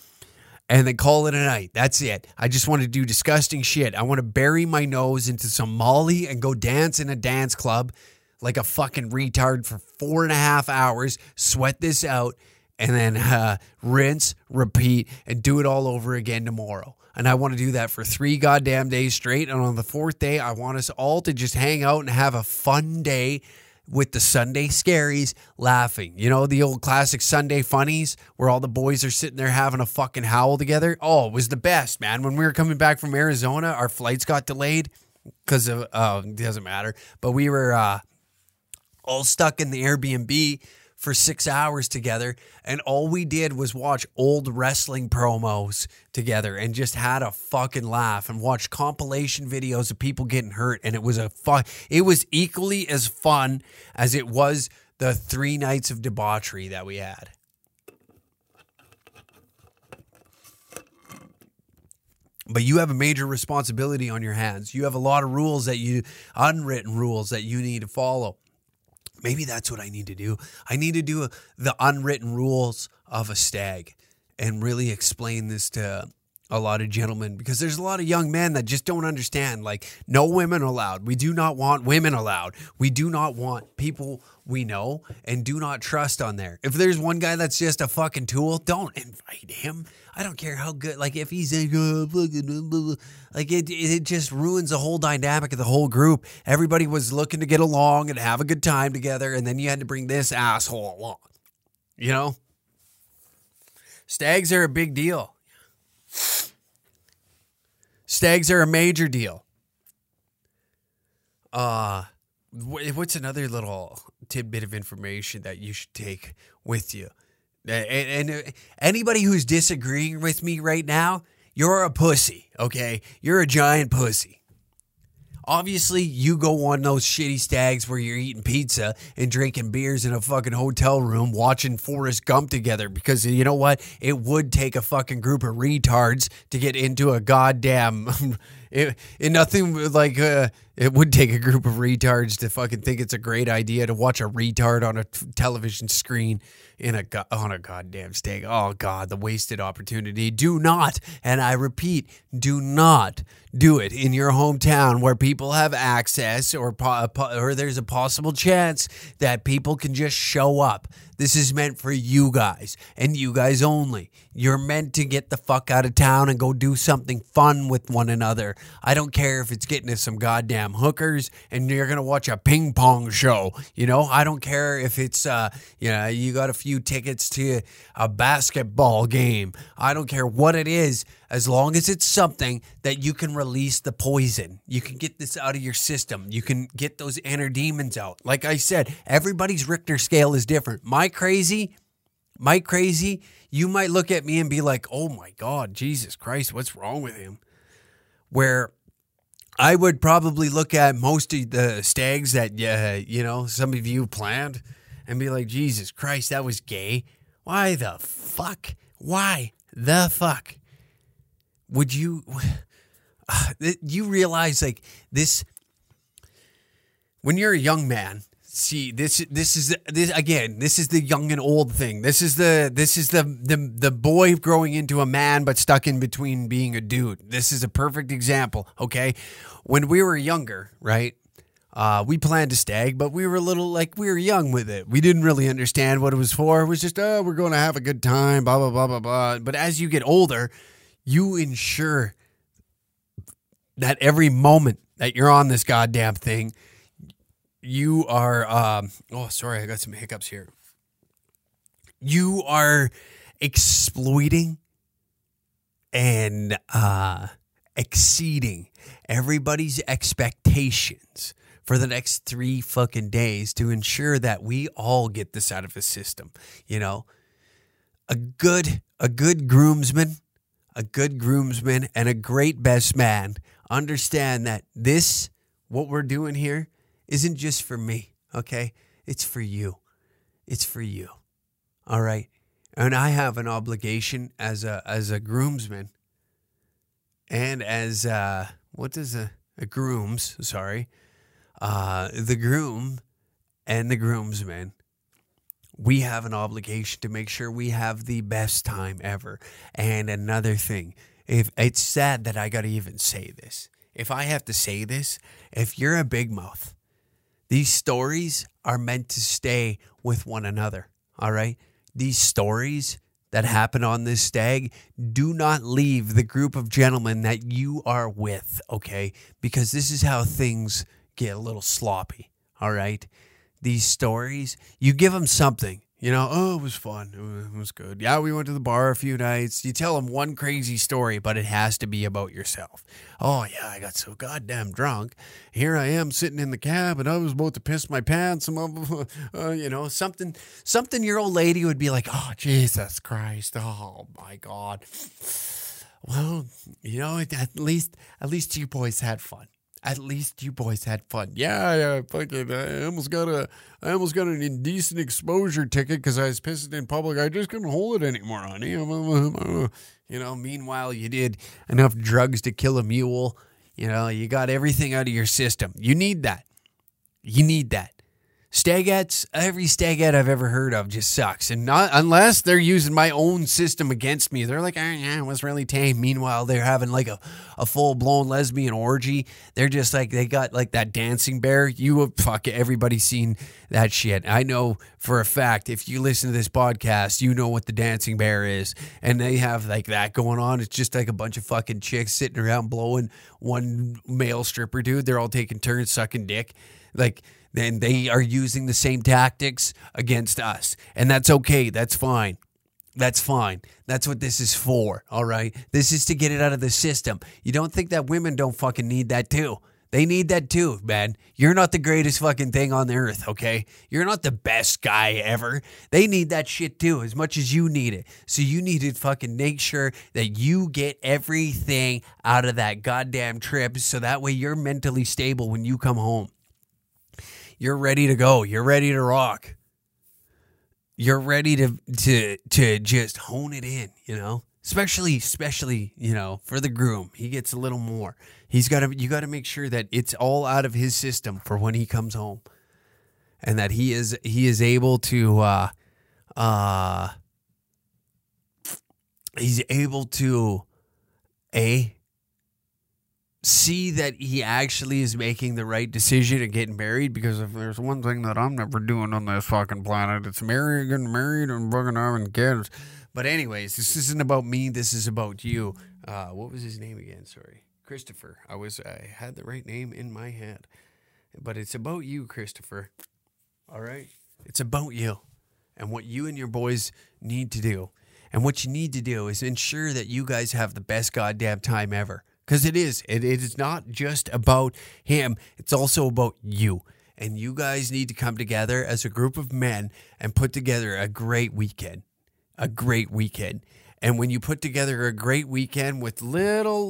and then call it a night. That's it. I just want to do disgusting shit. I want to bury my nose into some Molly and go dance in a dance club like a fucking retard for 4.5 hours, sweat this out, and then rinse, repeat, and do it all over again tomorrow. And I want to do that for 3 goddamn days straight. And on the 4th day, I want us all to just hang out and have a fun day with the Sunday Scaries laughing. You know, the old classic Sunday Funnies where all the boys are sitting there having a fucking howl together. Oh, it was the best, man. When we were coming back from Arizona, our flights got delayed because of, it doesn't matter. But we were all stuck in the Airbnb for 6 hours together, and all we did was watch old wrestling promos together and just had a fucking laugh and watch compilation videos of people getting hurt. And it was it was equally as fun as it was the 3 nights of debauchery that we had. But you have a major responsibility on your hands. You have a lot of rules unwritten rules that you need to follow. Maybe that's what I need to do. I need to do the unwritten rules of a stag and really explain this to a lot of gentlemen, because there's a lot of young men that just don't understand. Like, no women allowed. We do not want women allowed. We do not want people we know and do not trust on there. If there's one guy that's just a fucking tool, don't invite him. I don't care how good, like if he's like, like it just ruins the whole dynamic of the whole group. Everybody was looking to get along and have a good time together, and then you had to bring this asshole along. You know? Stags are a big deal. Stags are a major deal. What's another little tidbit of information that you should take with you? And anybody who's disagreeing with me right now, you're a pussy, okay? You're a giant pussy. Obviously, you go on those shitty stags where you're eating pizza and drinking beers in a fucking hotel room watching Forrest Gump together, because you know what? It would take a fucking group of retards to get into a goddamn... it would take a group of retards to fucking think it's a great idea to watch a retard on a television screen on a goddamn stag. Oh, God, the wasted opportunity. Do not, and I repeat, do not do it in your hometown where people have access or there's a possible chance that people can just show up. This is meant for you guys and you guys only. You're meant to get the fuck out of town and go do something fun with one another. I don't care if it's getting to some goddamn hookers and you're going to watch a ping pong show. You know, I don't care if it's, you got a few tickets to a basketball game. I don't care what it is, as long as it's something that you can release the poison. You can get this out of your system. You can get those inner demons out. Like I said, everybody's Richter scale is different. My crazy, you might look at me and be like, oh my God, Jesus Christ, what's wrong with him? Where I would probably look at most of the stags that, some of you planned and be like, Jesus Christ, that was gay. Why the fuck? Would you realize like this, when you're a young man, see, this is the young and old thing. This is the boy growing into a man, but stuck in between being a dude. This is a perfect example. Okay. When we were younger, right? We planned to stag, but we were we were young with it. We didn't really understand what it was for. It was just, we're going to have a good time, blah, blah, blah, blah, blah. But as you get older, you ensure that every moment that you're on this goddamn thing, you are, sorry, I got some hiccups here. You are exploiting and exceeding everybody's expectations for the next 3 fucking days to ensure that we all get this out of the system. You know, a good groomsman and a great best man understand that what we're doing here isn't just for me, okay? It's for you. It's for you. All right? And I have an obligation as a groomsman and as the groom and the groomsman, we have an obligation to make sure we have the best time ever. And another thing, if it's sad that I got to even say this, if I have to say this, if you're a big mouth, these stories are meant to stay with one another, all right? These stories, that happen on this stag, do not leave the group of gentlemen that you are with, okay? Because this is how things get a little sloppy, all right? These stories, you give them something. You know, oh, it was fun. It was good. Yeah, we went to the bar a few nights. You tell them one crazy story, but it has to be about yourself. Oh, yeah, I got so goddamn drunk. Here I am sitting in the cab, and I was about to piss my pants. You know, something your old lady would be like, oh, Jesus Christ. Oh, my God. Well, you know, at least you boys had fun. At least you boys had fun. Yeah, fucking, I almost got an indecent exposure ticket because I was pissing in public. I just couldn't hold it anymore, honey. You know, meanwhile, you did enough drugs to kill a mule. You know, you got everything out of your system. You need that. You need that. Stagettes, every stagette I've ever heard of just sucks. And not unless they're using my own system against me. They're like, yeah, it was really tame. Meanwhile, they're having like a full-blown lesbian orgy. They're just like, they got like that dancing bear. Everybody's seen that shit. I know for a fact, if you listen to this podcast, you know what the dancing bear is. And they have like that going on. It's just like a bunch of fucking chicks sitting around blowing one male stripper dude. They're all taking turns sucking dick. Like, then they are using the same tactics against us. And that's okay. That's fine. That's fine. That's what this is for, all right? This is to get it out of the system. You don't think that women don't fucking need that too? They need that too, man. You're not the greatest fucking thing on the earth, okay? You're not the best guy ever. They need that shit too, as much as you need it. So you need to fucking make sure that you get everything out of that goddamn trip so that way you're mentally stable when you come home. You're ready to go. You're ready to rock. You're ready to just hone it in, you know? Especially, you know, for the groom. He gets a little more. You got to make sure that it's all out of his system for when he comes home. And that he is able to he's able to see that he actually is making the right decision and getting married, because if there's one thing that I'm never doing on this fucking planet, it's getting married and fucking having kids. But anyways, this isn't about me. This is about you. What was his name again? Sorry. Christopher. I had the right name in my head. But it's about you, Christopher. All right? It's about you and what you and your boys need to do. And what you need to do is ensure that you guys have the best goddamn time ever. Because it is. It is not just about him. It's also about you. And you guys need to come together as a group of men and put together a great weekend. A great weekend. And when you put together a great weekend with little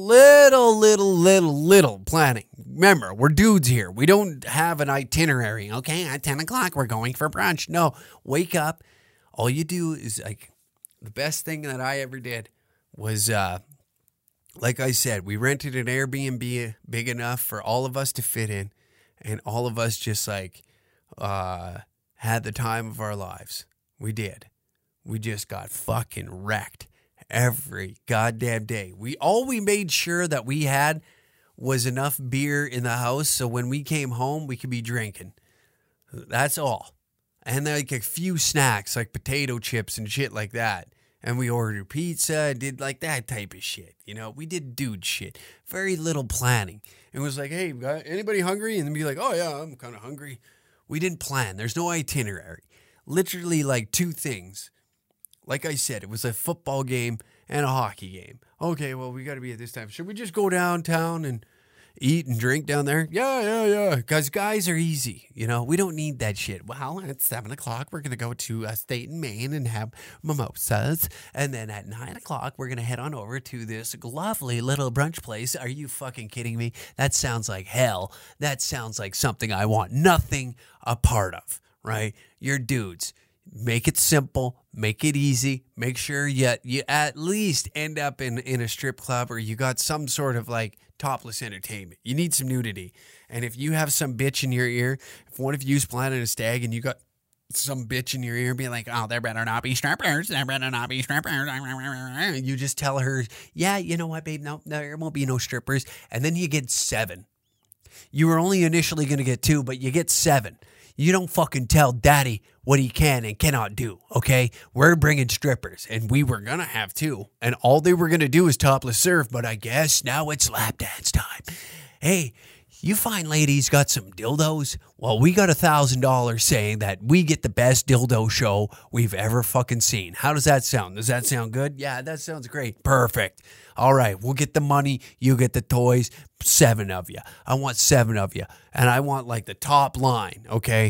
planning. Remember, we're dudes here. We don't have an itinerary. Okay, at 10 o'clock, we're going for brunch. No, wake up. All you do is, like, the best thing that I ever did was... like I said, we rented an Airbnb big enough for all of us to fit in, and all of us just like had the time of our lives. We did. We just got fucking wrecked every goddamn day. We made sure that we had was enough beer in the house so when we came home we could be drinking. That's all. And like a few snacks like potato chips and shit like that. And we ordered pizza, did like that type of shit. You know, we did dude shit. Very little planning. It was like, hey, anybody hungry? And then be like, oh yeah, I'm kind of hungry. We didn't plan. There's no itinerary. Literally like two things. Like I said, it was a football game and a hockey game. Okay, well, we got to be at this time. Should we just go downtown and eat and drink down there? Yeah. Because guys are easy. You know, we don't need that shit. Well, at 7 o'clock, we're going to go to State and Maine and have mimosas. And then at 9 o'clock, we're going to head on over to this lovely little brunch place. Are you fucking kidding me? That sounds like hell. That sounds like something I want nothing a part of, right? You're dudes. Make it simple, make it easy, make sure you at least end up in a strip club or you got some sort of like topless entertainment. You need some nudity. And if you have some bitch in your ear, if one of you's planning a stag and you got some bitch in your ear being like, oh, there better not be strippers, you just tell her, yeah, you know what, babe, no, there won't be no strippers. And then you get 7. You were only initially going to get 2, but you get 7. You don't fucking tell daddy what he can and cannot do, okay? We're bringing strippers, and we were gonna have two, and all they were gonna do is topless surf, but I guess now it's lap dance time. Hey, you fine ladies got some dildos? Well, we got $1,000 saying that we get the best dildo show we've ever fucking seen. How does that sound? Does that sound good? Yeah, that sounds great. Perfect. All right, we'll get the money. You get the toys. 7 of you. I want 7 of you. And I want like the top line, okay?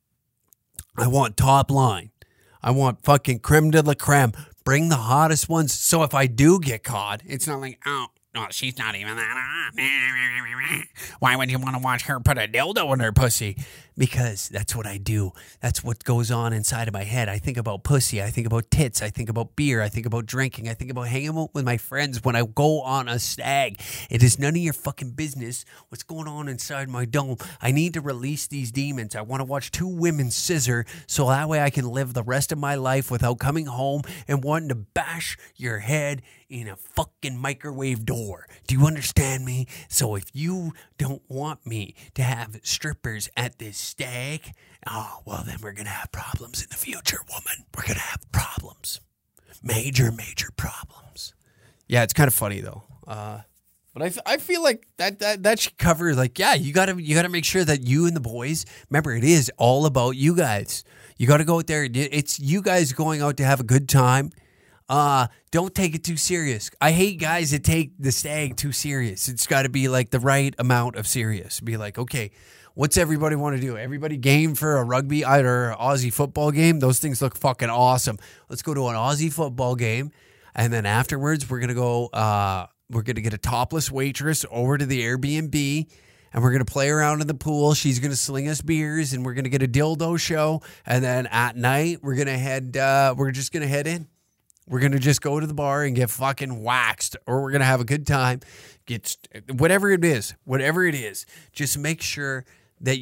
I want top line. I want fucking creme de la creme. Bring the hottest ones. So if I do get caught, it's not like, oh, no, she's not even that hot. Why would you want to watch her put a dildo in her pussy? Because that's what I do. That's what goes on inside of my head. I think about pussy. I think about tits. I think about beer. I think about drinking. I think about hanging out with my friends when I go on a stag. It is none of your fucking business what's going on inside my dome. I need to release these demons. I want to watch 2 women scissor so that way I can live the rest of my life without coming home and wanting to bash your head in a fucking microwave door. Do you understand me? So if you don't want me to have strippers at this stag, oh, well, then we're going to have problems in the future, woman. We're going to have problems. Major problems. Yeah, it's kind of funny, though. But I feel like that should cover, like, yeah, you gotta make sure that you and the boys, remember, it is all about you guys. You got to go out there. It's you guys going out to have a good time. Don't take it too serious. I hate guys that take the stag too serious. It's got to be like the right amount of serious. Be like, okay, what's everybody want to do? Everybody game for a rugby or Aussie football game? Those things look fucking awesome. Let's go to an Aussie football game. And then afterwards, we're going to go, we're going to get a topless waitress over to the Airbnb. And we're going to play around in the pool. She's going to sling us beers. And we're going to get a dildo show. And then at night, we're going to we're just going to head in. We're going to just go to the bar and get fucking waxed, or we're going to have a good time. Get whatever it is, just make sure that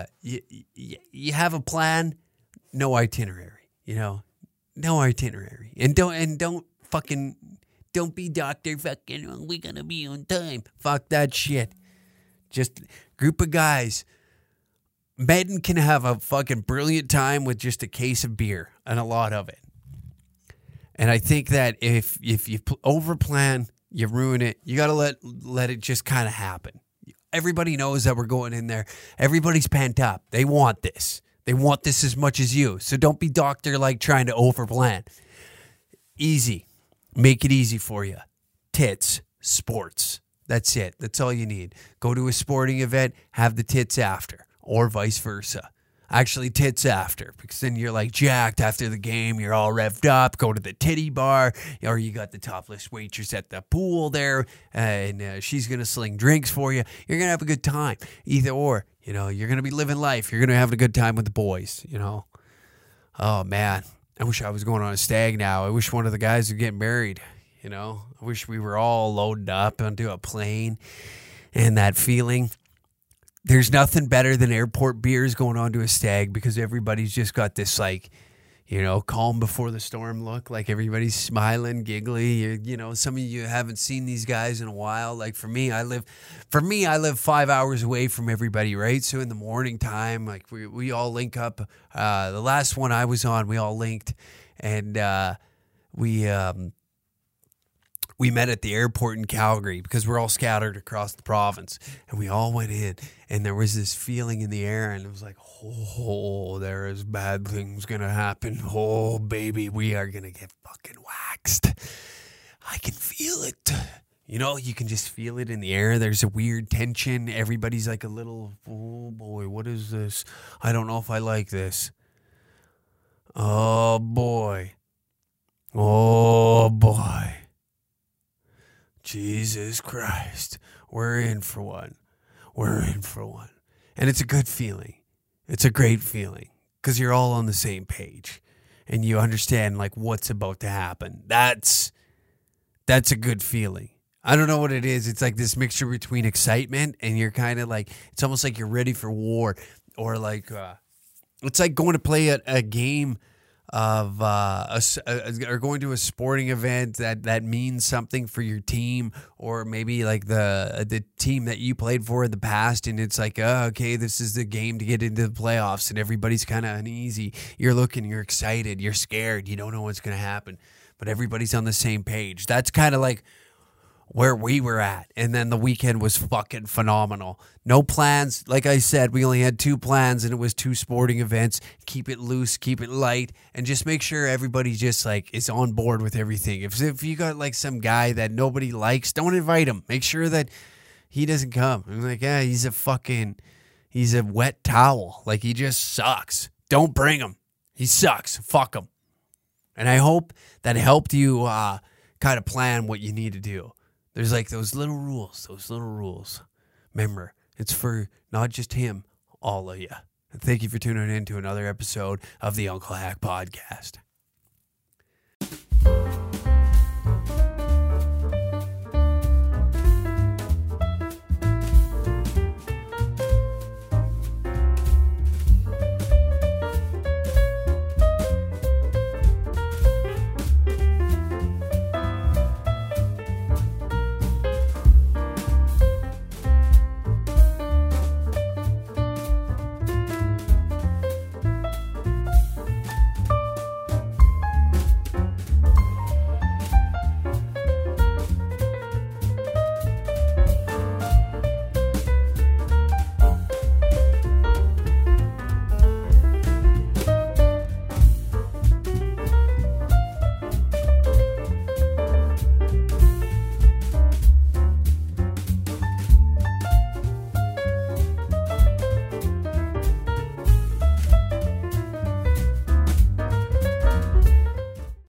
you have a plan, no itinerary, no itinerary. And don't be Dr. fucking, we're going to be on time. Fuck that shit. Just group of guys. Men can have a fucking brilliant time with just a case of beer and a lot of it. And I think that if you overplan, you ruin it. You got to let it just kind of happen. Everybody knows that we're going in there. Everybody's pent up. They want this. They want this as much as you. So don't be doctor like trying to overplan. Easy. Make it easy for you. Tits, sports. That's it. That's all you need. Go to a sporting event, have the tits after, or vice versa. Actually, tits after, because then you're like jacked after the game. You're all revved up. Go to the titty bar, or you got the topless waitress at the pool there, and she's going to sling drinks for you. You're going to have a good time. Either or, you're going to be living life. You're going to have a good time with the boys, Oh, man. I wish I was going on a stag now. I wish one of the guys would get married, I wish we were all loaded up onto a plane, and that feeling. There's nothing better than airport beers going on to a stag, because everybody's just got this, like, calm before the storm look. Like everybody's smiling, giggly. Some of you haven't seen these guys in a while. Like for me, I live 5 hours away from everybody, right? So in the morning time, like we all link up. The last one I was on, we all linked, and we met at the airport in Calgary, because we're all scattered across the province, and we all went in, and there was this feeling in the air, and it was like, oh, there is bad things going to happen. Oh, baby, we are going to get fucking waxed. I can feel it. You can just feel it in the air. There's a weird tension. Everybody's like a little, oh boy, what is this? I don't know if I like this. Oh boy. Oh boy. Jesus Christ, we're in for one. And it's a good feeling. It's a great feeling, because you're all on the same page and you understand like what's about to happen. That's a good feeling. I don't know what it is. It's like this mixture between excitement and you're kind of like, it's almost like you're ready for war, or like, it's like going to play a game of or going to a sporting event that means something for your team, or maybe like the team that you played for in the past, and it's like, oh, okay, this is the game to get into the playoffs, and everybody's kind of uneasy. You're looking, you're excited, you're scared, you don't know what's going to happen, but everybody's on the same page. That's kind of like where we were at. And then the weekend was fucking phenomenal. No plans. Like I said, we only had 2 plans, and it was 2 sporting events. Keep it loose, keep it light, and just make sure everybody just like is on board with everything. If you got like some guy that nobody likes, don't invite him. Make sure that he doesn't come. I'm like, yeah, he's a wet towel. Like, he just sucks. Don't bring him. He sucks. Fuck him. And I hope that helped you kind of plan what you need to do. There's like those little rules. Remember, it's for not just him, all of you. And thank you for tuning in to another episode of the Uncle Hack Podcast.